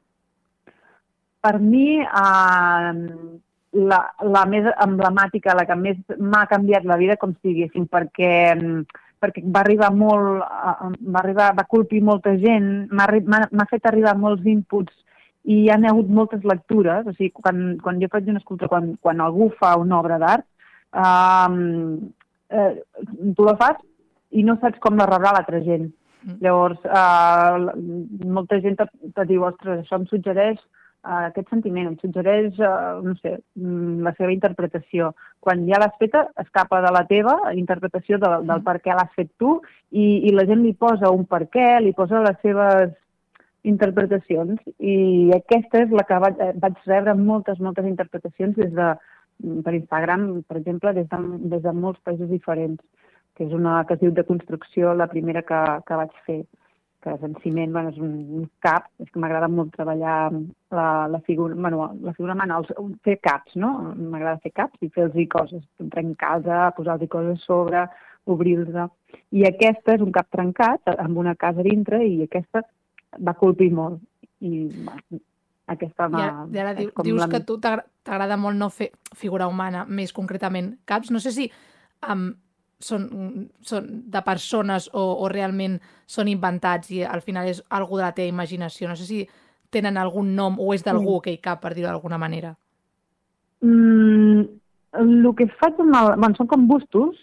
Per mi, eh, la, la més emblemàtica, la que més m'ha canviat la vida, com si diguéssim, perquè, perquè va arribar molt, va, arribar, va colpir molta gent, m'ha fet arribar molts inputs i hi ha hagut moltes lectures. O sigui, quan, quan jo faig una escultura, quan, quan algú fa una obra d'art, eh, eh, tu la fas i no saps com la rebrà l'altra gent. Mm. Llavors, eh, molta gent te, te diu, ostres, això em suggereix aquest sentiment, et suggereix, uh, no sé, la seva interpretació. Quan ja l'has feta, escapa de la teva interpretació de, del per què l'has fet tu i, i la gent li posa un per què, li posa les seves interpretacions i aquesta és la que vaig, vaig rebre moltes, moltes interpretacions des de, per Instagram, per exemple, des de, des de molts països diferents, que és una que es diu de construcció, la primera que, que vaig fer, que és en ciment, bueno, és un cap, és que m'agrada molt treballar la, la figura, bueno, la figura humana, els, fer caps, no? M'agrada fer caps i fer-los coses, trencar-los, posar-los coses a sobre, obrir-los. I aquesta és un cap trencat amb una casa dintre i aquesta va colpir molt. I bueno, aquesta va... I ara diu, dius la... que a tu t'agrada molt no fer figura humana, més concretament caps. No sé si um, són, són de persones o, o realment són inventats i al final és algú de la teva imaginació. No sé si tenen algun nom o és d'algú mm. aquell cap, per dir-ho d'alguna manera. Mm, el que faig amb el... Bueno, són com bustos.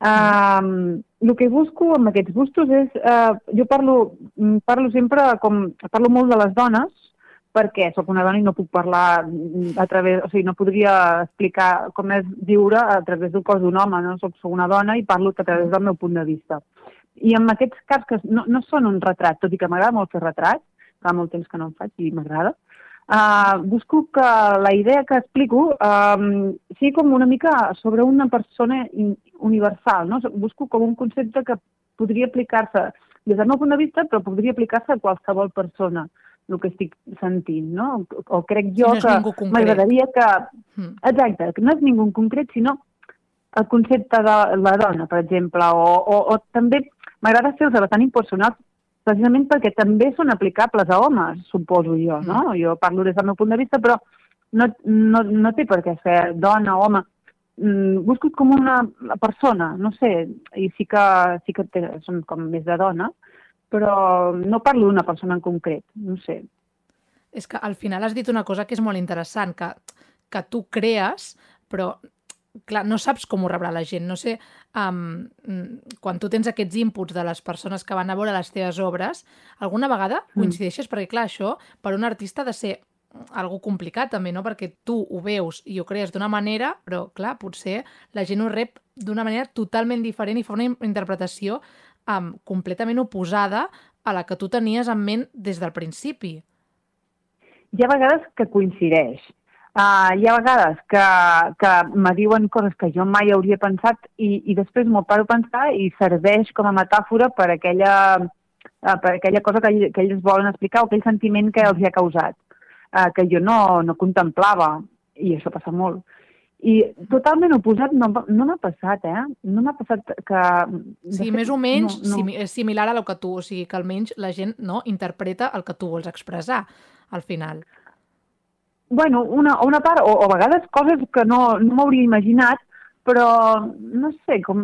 Uh, el que busco amb aquests bustos és... Uh, jo parlo, parlo sempre com... Parlo molt de les dones, perquè sóc una dona i no puc parlar a través... O sigui, no podria explicar com és viure a través del cos d'un home, no? Soc, soc una dona i parlo a través del meu punt de vista. I amb aquests caps que no, no són un retrat, tot i que m'agrada molt fer retrats, fa molt temps que no en faig i m'agrada, Uh, busco que la idea que explico uh, sigui com una mica sobre una persona universal, no? Busco com un concepte que podria aplicar-se des del meu punt de vista, però podria aplicar-se a qualsevol persona, el que estic sentint, no? O, o crec jo si no que m'agradaria que... Mm. Exacte, que no és ningú en concret, sinó el concepte de la dona, per exemple, o, o, o també m'agrada fer-los bastant impersonals, precisament perquè també són aplicables a homes, suposo jo, no? Jo parlo des del meu punt de vista, però no, no, no té per què ser dona o home. Mm, busco com una persona, no sé, i sí que, sí que té, són com més de dona, però no parlo d'una persona en concret, no sé. És que al final has dit una cosa que és molt interessant, que, que tu crees, però... Clar, no saps com ho rebrà la gent. No sé, um, quan tu tens aquests inputs de les persones que van a veure les teves obres, alguna vegada coincideixes? Mm. Perquè, clar, això per un artista ha de ser algo complicat també, no? Perquè tu ho veus i ho crees d'una manera, però, clar, potser la gent ho rep d'una manera totalment diferent i fa una interpretació um, completament oposada a la que tu tenies en ment des del principi. Hi ha vegades que coincideix. Uh, hi ha vegades que, que me diuen coses que jo mai hauria pensat i, i després m'ho paro a pensar i serveix com a metàfora per aquella, uh, per aquella cosa que, ell, que ells volen explicar o aquell sentiment que els hi ha causat, uh, que jo no, no contemplava, i això passa molt. I totalment oposat no, no m'ha passat, eh? No m'ha passat que... Sí, fet, més o menys no, no. és similar a el que tu, o sigui, que almenys la gent no interpreta el que tu vols expressar, al final. Bueno, una, una part, o, o a vegades coses que no, no m'hauria imaginat, però no sé, com...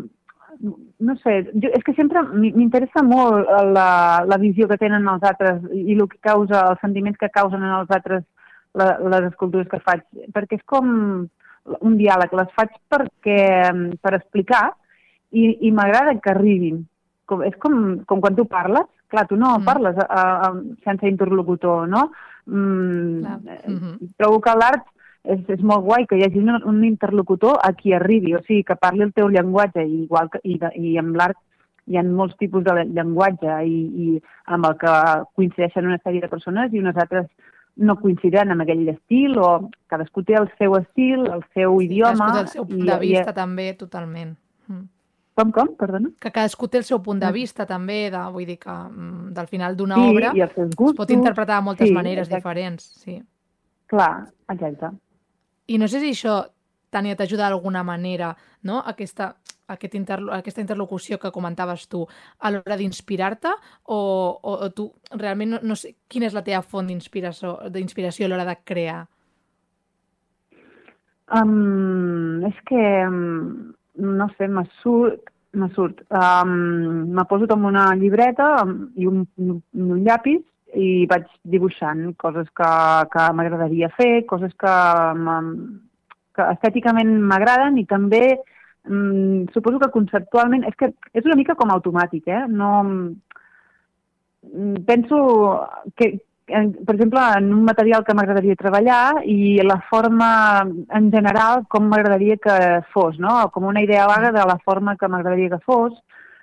No sé, jo, és que sempre m'interessa molt la, la visió que tenen els altres i el que causa, els sentiments que causen en els altres la, les escultures que faig, perquè és com un diàleg, les faig perquè, per explicar i, i m'agrada que arribin. Com, és com, com quan tu parles, clar, tu no mm. parles a, a, sense interlocutor, no? Mm, mm-hmm. Trobo que l'art és, és molt guai que hi hagi un, un interlocutor a qui arribi, o sigui, que parli el teu llenguatge, i, igual que, i, i amb l'art hi ha molts tipus de llenguatge i, i amb el que coincideixen una sèrie de persones i unes altres no coincidiran amb aquell estil, o cadascú té el seu estil, el seu idioma... Cadascú té el seu punt de vista, i, també, totalment. Mm. Com, com? Perdona? Que cadascú té el seu punt de vista, també, de, vull dir que del final d'una sí, obra es pot interpretar de moltes sí, maneres exacte. diferents. Sí. Clar, exacte. I no sé si això, Tània, t'ajuda d'alguna manera, no? Aquesta, aquest interlo aquesta interlocució que comentaves tu, a l'hora d'inspirar-te, o, o, o tu realment no, no sé quina és la teva font d'inspiració d'inspiració a l'hora de crear? Um, és que... Um... no sé, me surt, me surt. Um, me poso com una llibreta i un, un llapis i vaig dibuixant coses que, que m'agradaria fer, coses que, que estèticament m'agraden i també um, suposo que conceptualment... És que és una mica com automàtic, eh? No... Penso que, per exemple, en un material que m'agradaria treballar i la forma en general com m'agradaria que fos, no? Com una idea vaga de la forma que m'agradaria que fos,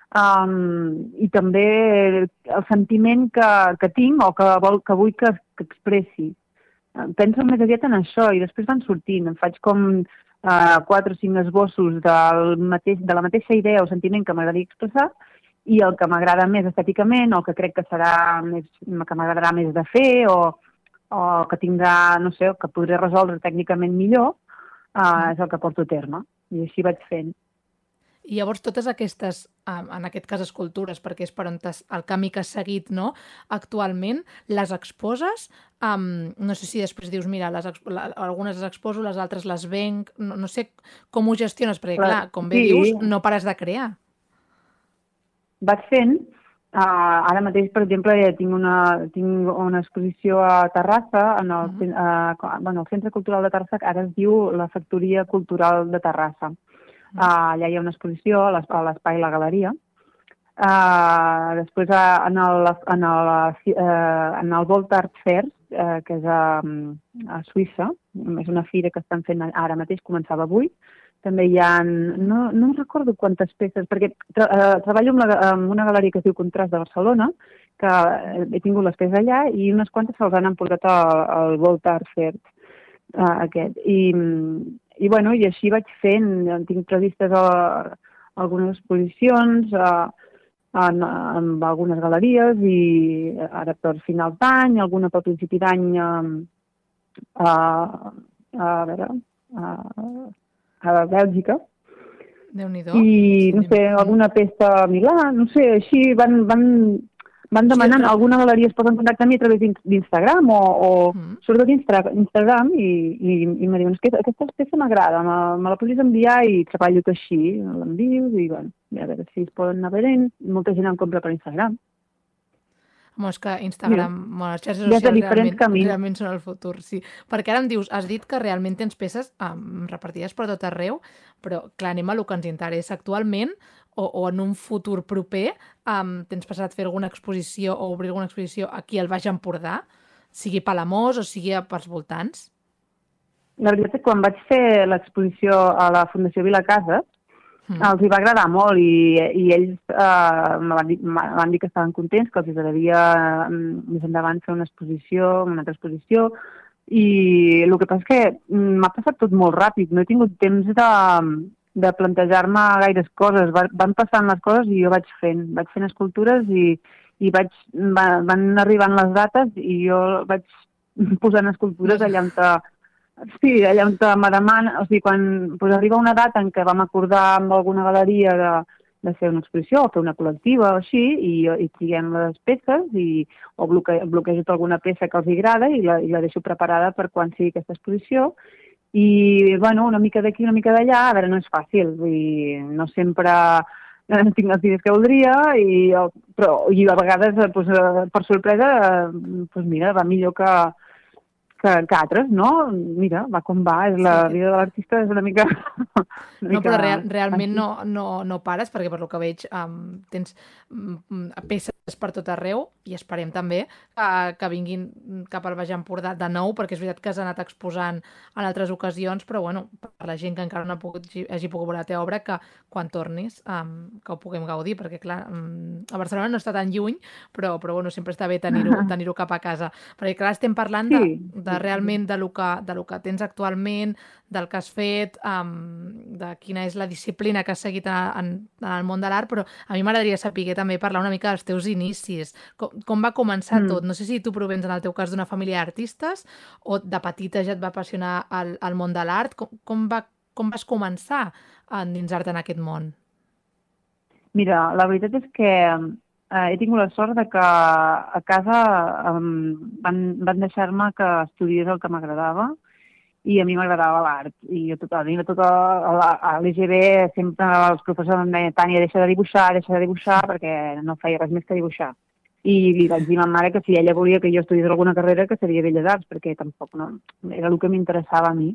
um, i també el sentiment que, que tinc o que, vol, que vull que, que expressi. Penso més aviat en això i després van sortint. Em faig com uh, quatre o cinc esbossos del mateix, de la mateixa idea o sentiment que m'agradaria expressar i el que m'agrada més estèticament o que crec que serà més, que m'agradarà més de fer o, o que tindrà, no sé, que podré resoldre tècnicament millor, uh, és el que porto a terme. I així vaig fent. I llavors totes aquestes, en aquest cas escultures, perquè és per on el camí que has seguit, no? Actualment, les exposes, um, no sé si després dius, mira, les, la, algunes les exposo, les altres les venc, no, no sé com ho gestiones, perquè clar, com bé sí. dius, no pares de crear. Vaig fent, uh, ara mateix, per exemple, tinc una, tinc una exposició a Terrassa, en el, uh -huh. uh, bueno, el Centre Cultural de Terrassa, ara es diu la Factoria Cultural de Terrassa. Uh, allà hi ha una exposició a l'Espai La Galeria. Uh, després uh, en, el, en, el, uh, en el Volt Art Fair, uh, que és a, a Suïssa, és una fira que estan fent ara mateix, començava avui. També hi ha, no, no recordo quantes peces, perquè tra uh, treballo amb, la, amb una galeria que es diu Contrast de Barcelona, que he tingut les peces allà i unes quantes se'ls han emportat al, al Volt Art Fair uh, aquest. I I, bueno, i així vaig fent, tinc previstes a, algunes exposicions a, a, en algunes galeries i ara per finals d'any, alguna per principi d'any a, a, a, veure, a, a Bèlgica. Déu-n'hi-do. I, no sé, alguna peça a Milà, no sé, així van... van van demanant, sí, alguna galeria es posen contactar amb mi a través d'Instagram o, o mm. sobretot d'Instagram i, i, i me diuen, és que aquesta peça m'agrada, me, me la podries enviar i treballo que així, l'envios i bueno, a veure si es poden anar venent. Molta gent em compra per Instagram. Home, és que Instagram, sí. bueno, les xarxes socials realment, realment són el futur, sí. Perquè ara em dius, has dit que realment tens peces um, repartides per tot arreu, però clar, anem a el que ens interessa actualment, o, o en un futur proper, um, tens passat fer alguna exposició o obrir alguna exposició aquí al Baix Empordà, sigui a Palamós o sigui pels voltants? La veritat és que quan vaig fer l'exposició a la Fundació Vilacases, mm. els hi va agradar molt i, i ells uh, me van dir, van dir que estaven contents, que els agradaria més endavant fer una exposició, una altra exposició, i el que passa és que m'ha passat tot molt ràpid, no he tingut temps de... de plantejar-me gaires coses. Van passant les coses i jo vaig fent. Vaig fent escultures i, i vaig, van, van arribant les dates i jo vaig posant escultures allà on... Sí, allà on me demana... O sigui, quan pues, arriba una data en què vam acordar amb alguna galeria de, de fer una exposició o fer una col·lectiva o així, i, i triguem les peces i, o bloque, bloquejo alguna peça que els agrada i la, i la deixo preparada per quan sigui aquesta exposició. I, bueno, una mica d'aquí, una mica d'allà, a veure, no és fàcil, vull dir, no sempre tinc els diners que voldria, i, però i a vegades, pues, per sorpresa, pues, mira, va millor que, que, que altres, no? Mira, va com va, és la vida de l'artista és una mica... Una no, mica... però real, realment no, no, no pares, perquè per lo que veig um, tens um, peces per tot arreu i esperem també que, que vinguin cap al Baix Empordà de nou, perquè és veritat que has anat exposant en altres ocasions, però bueno, per la gent que encara no ha pogut, hagi pogut veure la teva obra, que quan tornis um, que ho puguem gaudir, perquè clar, um, a Barcelona no està tan lluny, però, però bueno, sempre està bé tenir-ho tenir-ho cap a casa, perquè clar, estem parlant de, de realment de lo que, de lo que tens actualment, del que has fet, um, de quina és la disciplina que has seguit en, en, en el món de l'art, però a mi m'agradaria saber també parlar una mica dels teus inicis. Com, com va començar mm. tot? No sé si tu provens, en el teu cas, d'una família d'artistes o de petita ja et va apassionar el, el món de l'art. Com, com, va, com vas començar a endinsar-te en aquest món? Mira, la veritat és que eh, he tingut la sort de que a casa eh, van, van deixar-me que estudiés el que m'agradava, i a mi m'agradava l'art. I jo tot, a mi tot a, a l'E G B sempre els professors em deien, Tània, deixa de dibuixar, deixa de dibuixar, perquè no feia res més que dibuixar. I li vaig dir a ma mare que si ella volia que jo estudiés alguna carrera que seria Belles Arts, perquè tampoc no, era el que m'interessava a mi.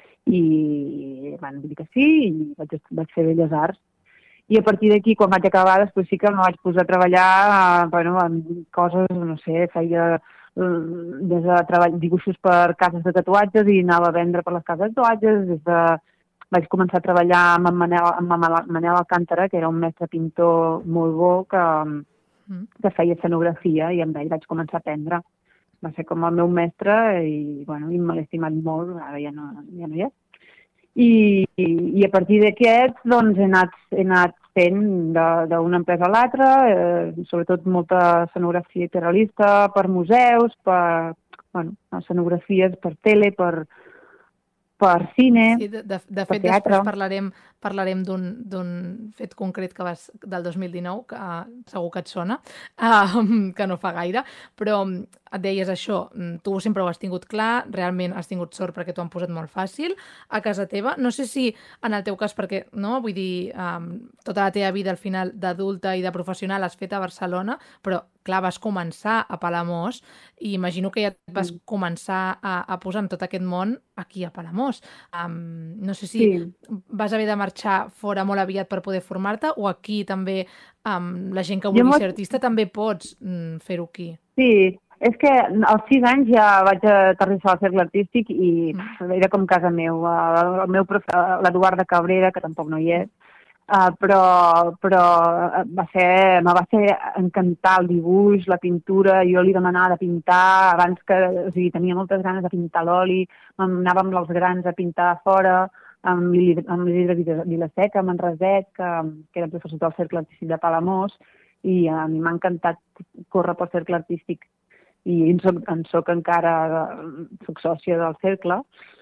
I van dir que sí, i vaig, vaig fer Belles Arts. I a partir d'aquí, quan vaig acabar, després sí que em vaig posar a treballar bueno, en coses, no sé, feia des de treball, dibuixos per cases de tatuatges i anava a vendre per les cases de tatuatges, des de... Vaig començar a treballar amb en Manel, amb en Manel Alcántara, que era un mestre pintor molt bo que, que feia escenografia, i amb ell vaig començar a aprendre. Va ser com el meu mestre i, bueno, i me l'he estimat molt, ara ja no, ja no hi és. I, i, i a partir d'aquest doncs, he anat, he anat fent d'una empresa a l'altra, eh, sobretot molta escenografia hiperrealista per museus, per bueno, escenografies per tele, per, per cine, sí, de, de, de per fet, teatre. Després parlarem, parlarem d'un fet concret que vas del dos mil dinou, que uh, segur que et sona, uh, que no fa gaire, però et deies això, tu sempre ho has tingut clar, realment has tingut sort perquè t'ho han posat molt fàcil a casa teva. No sé si en el teu cas, perquè, no, vull dir, um, tota la teva vida al final d'adulta i de professional has fet a Barcelona, però clar, vas començar a Palamós i imagino que ja et vas mm. començar a, a posar en tot aquest món aquí a Palamós. Um, no sé si sí. vas haver de marxar fora molt aviat per poder formar-te o aquí també um, la gent que vulgui ser artista també pots mm, fer-ho aquí? Sí, és que als sis anys ja vaig aterrissar al cercle artístic i mm. era com casa meu. El meu profe, l'Eduarda Cabrera, que tampoc no hi és, Uh, però, però va ser, me va ser encantar el dibuix, la pintura. Jo li demanava de pintar abans que, o sigui, tenia moltes ganes de pintar l'oli, anàvem als grans a pintar fora, amb l'Isidre Vilaseca, amb en Raset, que, que era professor del Cercle Artístic de Palamós, i a mi m'ha encantat córrer pel Cercle Artístic i en soc, en soc encara, soc sòcia del Cercle.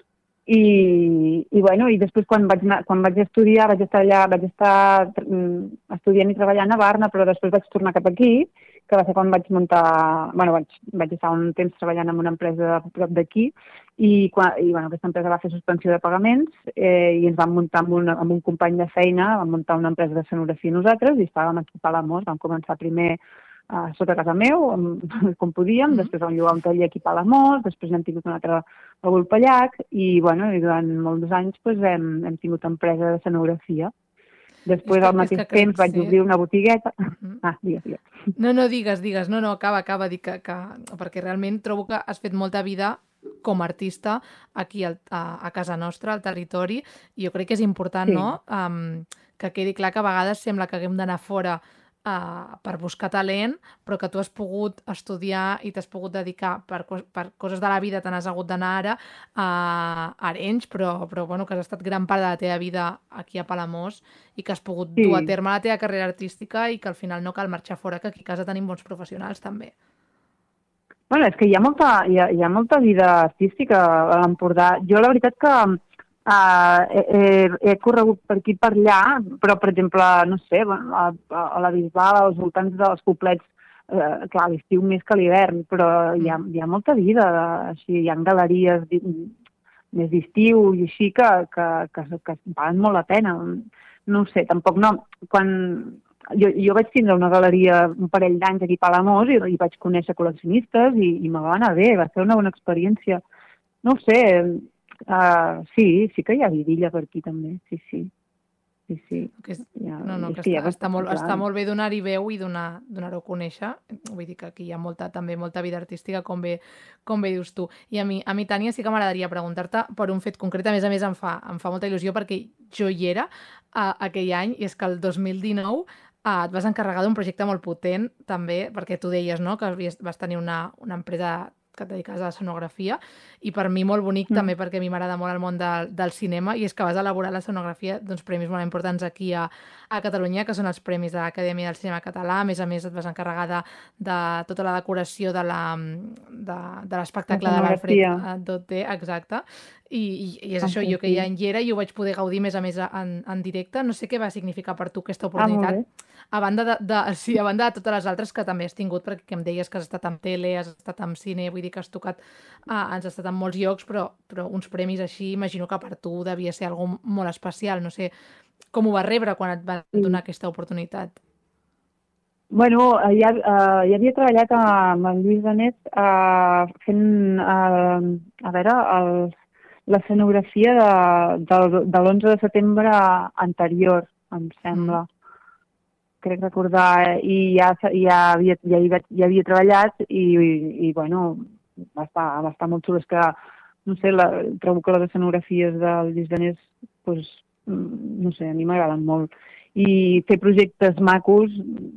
I, i, bueno, i després quan vaig, anar, quan vaig estudiar, vaig estar allà, vaig estar estudiant i treballant a Barna, però després vaig tornar cap aquí, que va ser quan vaig muntar, bueno, vaig, vaig estar un temps treballant en una empresa a prop d'aquí, i, quan, i bueno, aquesta empresa va fer suspensió de pagaments eh, i ens vam muntar amb un, amb un company de feina, vam muntar una empresa d'escenografia nosaltres i estàvem aquí a Palamós, vam començar primer Uh, sota casa meu, com podíem, mm-hmm. després vam llogar un taller aquí a Palamós, després n'hem tingut un altre a Vulpellac i, bueno, i durant molts anys pues, hem, hem tingut empresa d'escenografia. Després, que, al mateix temps, crec, vaig sí. obrir una botigueta. Mm-hmm. Ah, digues, digues. No, no, digues, digues. No, no, acaba, acaba. Dic que, que, perquè realment trobo que has fet molta vida com a artista aquí al, a, a casa nostra, al territori, i jo crec que és important, sí. no?, um, que quedi clar que a vegades sembla que haguem d'anar fora Uh, per buscar talent, però que tu has pogut estudiar i t'has pogut dedicar per, per coses de la vida, te n'has hagut d'anar ara a Arenys, però, però bueno, que has estat gran part de la teva vida aquí a Palamós i que has pogut sí. dur a terme la teva carrera artística i que al final no cal marxar fora, que aquí a casa tenim bons professionals també. Bueno, és que hi ha molta, hi ha, hi ha molta vida artística a l'Empordà. Jo la veritat que Uh, he, he corregut per aquí per allà, però, per exemple, no sé, a, a la Bisbal, als voltants dels poblets, uh, clar, l'estiu més que l'hivern, però hi ha, hi ha molta vida, així, hi ha galeries més d'estiu i així que, que, que, que valen molt la pena. No ho sé, tampoc no. Quan jo, jo vaig tindre una galeria un parell d'anys aquí a Palamós i, i vaig conèixer col·leccionistes i, i me va anar bé, va ser una bona experiència. No ho sé. Uh, sí, sí que hi ha vidilla per aquí també, sí, sí. sí, sí. Que és, ja, no, no, que sí, està, està, molt, clar. està molt bé donar-hi veu i donar-ho a conèixer. Vull dir que aquí hi ha molta, també molta vida artística, com bé, com bé dius tu. I a mi, a mi Tània, sí que m'agradaria preguntar-te per un fet concret. A més a més, em fa, em fa molta il·lusió perquè jo hi era uh, aquell any, i és que el dos mil dinou uh, et vas encarregar d'un projecte molt potent, també, perquè tu deies, no?, que havies, vas tenir una, una empresa que et dediques a l'escenografia, i per mi molt bonic mm. també perquè a mi m'agrada molt el món del, del cinema, i és que vas elaborar l'escenografia d'uns premis molt importants aquí a, a Catalunya, que són els Premis de l'Acadèmia del Cinema Català. A més a més et vas encarregar de, de tota la decoració de l'espectacle de, de l'Alfred Doté, exacte, i, i, i és això, jo que ja en hi era i ho vaig poder gaudir més a més en, en directe. No sé què va significar per tu aquesta oportunitat, ah, a banda de, de, sí, a banda de totes les altres que també has tingut, perquè em deies que has estat en tele, has estat en cine, vull dir que has tocat, ah, has estat en molts llocs, però, però uns premis així, imagino que per tu devia ser algo molt especial. No sé com ho vas rebre quan et van donar aquesta oportunitat. Bueno, ja, uh, ja havia treballat amb el Lluís Danés uh, fent, uh, a veure, l'escenografia de, de, de l'onze de setembre anterior, em sembla. Mm. crec recordar, i ja, ja, havia, ja, hi, vaig, ja havia treballat i, i, i bueno, va estar, va estar molt xulo. És que, no sé, la, trobo que les escenografies del Lluís Danés, pues, no sé, a mi m'agraden molt. I fer projectes macos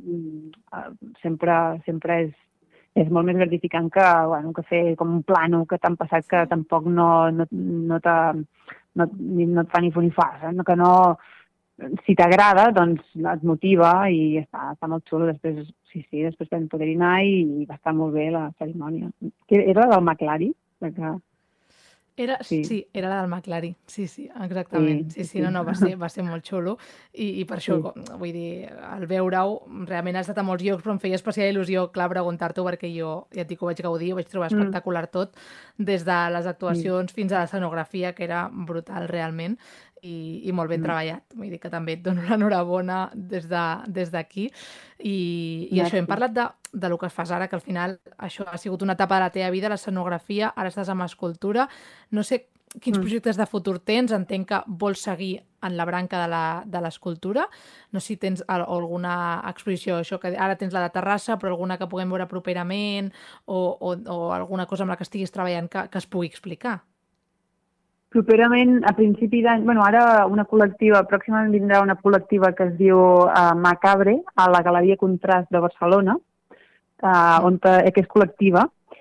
sempre, sempre és, és molt més gratificant que, bueno, que fer com un plano que t'han passat que tampoc no, no, no, no, no et fa ni fu ni fa, eh? Que no... Si t'agrada, doncs et motiva i està, està molt xulo. Després, sí, sí, després vam poder anar i, i va estar molt bé la cerimònia. Era la del McLaren? Que... Era, sí. sí, era la del McLaren, sí, sí, exactament. Sí, sí, sí no, no, va ser, va ser molt xulo i, i per això, sí. Vull dir, al veure-ho, realment ha estat a molts llocs, però em feia especial il·lusió, clar, preguntar-t'ho, perquè jo, ja et dic que ho vaig gaudir, ho vaig trobar espectacular tot, des de les actuacions mm. fins a l'escenografia, que era brutal realment, i, i molt ben mm. treballat. Vull dir que també et dono l'enhorabona des d'aquí. I, i això, hem parlat de, de lo que fas ara, que al final això ha sigut una etapa de la teva vida, l'escenografia, ara estàs amb escultura. No sé quins mm. projectes de futur tens, entenc que vols seguir en la branca de l'escultura. No sé si tens alguna exposició, això que ara tens la de Terrassa, però alguna que puguem veure properament o, o, o alguna cosa amb la que estiguis treballant que, que es pugui explicar. Properament, a principi d'any, bueno, ara una col·lectiva, pròximament vindrà una col·lectiva que es diu uh, Macabre, a la Galeria Contrast de Barcelona, uh, on eh, que és col·lectiva,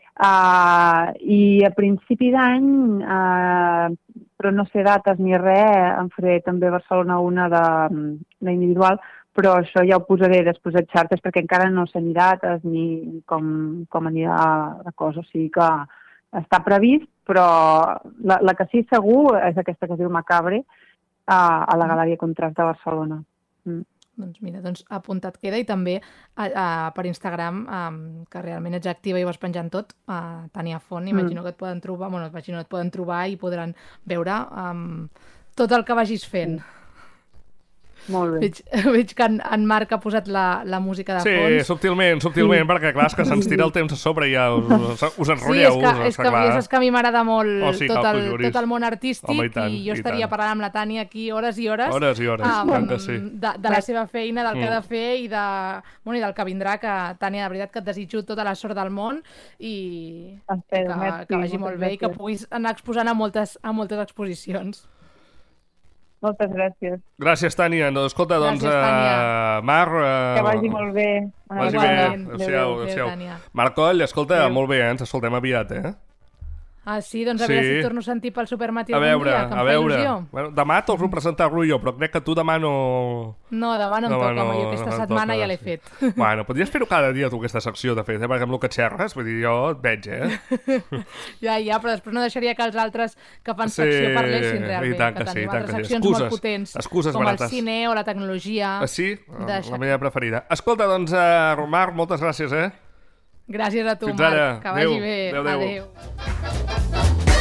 uh, i a principi d'any, uh, però no sé dates ni res, en faré també a Barcelona una d'individual, però això ja ho posaré després a xarxes perquè encara no sé ni dates ni com, com anirà la cosa, o sigui que està previst, però la, la que sí segur és aquesta que es diu Macabre a, a la Galeria Contrast de Barcelona. Mm. Doncs mira, doncs apuntat queda, i també a, a, per Instagram, um, que realment ets activa i vas penjant tot, a Tània Font, imagino mm. que et poden trobar, bueno, imagino que et poden trobar i podran veure um, tot el que vagis fent. Mm. Molt bé. Veig, veig que en, en Marc ha posat la, la música de sí, fons. Sí, subtilment, subtilment, sí. Perquè clar, és que se'ns tira el temps a sobre i ja us, us enrotlleu. Sí, és que, és que, ja saps que a mi m'agrada molt oh, sí, tot, el, tot el món artístic. Home, i, tant, i jo i estaria tant. parlant amb la Tània aquí hores i hores. Hores i hores, um, tant que sí. De, de la seva feina, del que ha de fer i, de, bueno, i del que vindrà, que Tània, de veritat que et desitjo tota la sort del món i Espero, que, merci, que vagi molt bé i que puguis anar exposant a moltes, a moltes exposicions. Moltes gràcies. Gràcies, Tània. No, escolta, doncs, uh, Mar... Uh, que vagi molt bé. Vagi bé. Adéu-siau, adéu-siau. Marc Coll, escolta, adéu. Molt bé, eh? Ens escoltem aviat, eh? Ah, sí? Doncs a sí. veure si torno a sentir pel Supermatí algun veure, dia, que em a fa veure. il·lusió. Bueno, demà torno a presentar-lo jo, però crec que tu demà no... No, demà no em demà toca, no, home, jo aquesta no setmana toca, ja l'he sí. fet. Bueno, podries fer-ho cada dia, tu, aquesta secció, de fet, eh? Perquè amb el que xerres, vull dir, jo et veig, eh? ja, ja, però després no deixaria que els altres que fan secció sí, parlessin realment, i tant que, que sí, tenim tant altres que sí. seccions Excuses, molt potents, excuses com barates. el cine o la tecnologia. Ah, sí? Deixa... La meva preferida. Escolta, doncs, uh, Marc, moltes gràcies, eh? Gràcies a tu, Fins ara. Marc. Que vagi adéu. bé. Adéu, adéu. Adéu.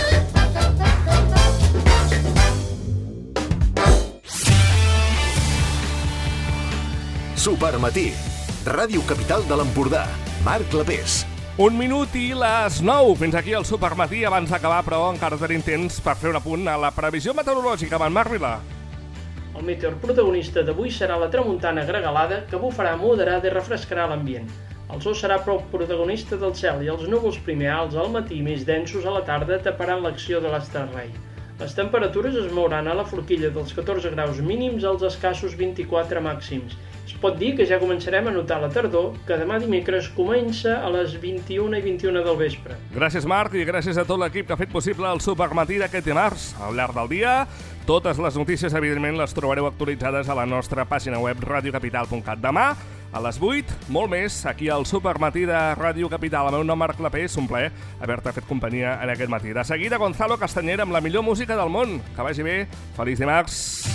Supermatí. Ràdio Capital de l'Empordà. Marc Clapés. Un minut i les nou. Fins aquí el Supermatí. Abans d'acabar, però, encara tenim temps per fer un apunt a la previsió meteorològica amb en Marc Vilà. El meteor protagonista d'avui serà la tramuntana gregalada, que bufarà moderada i refrescarà l'ambient. El sol serà prou protagonista del cel i els núvols primer alts al matí i més densos a la tarda taparan l'acció de l'esterrei. Les temperatures es mouran a la forquilla dels catorze graus mínims als escassos vint-i-quatre màxims. Es pot dir que ja començarem a notar la tardor, que demà dimecres comença a les vint-i-una i vint-i-una del vespre. Gràcies, Marc, i gràcies a tot l'equip que ha fet possible el Supermatí d'aquest dimarts. Al llarg del dia, totes les notícies, evidentment, les trobareu actualitzades a la nostra pàgina web radiocapital punt cat. Demà, a les vuit, molt més, aquí al Supermatí de Ràdio Capital. El meu nom, Marc Clapés, és un plaer haver-te fet companyia en aquest matí. De seguida, Gonzalo Castañer amb la millor música del món. Que vagi bé. Feliç dimarts.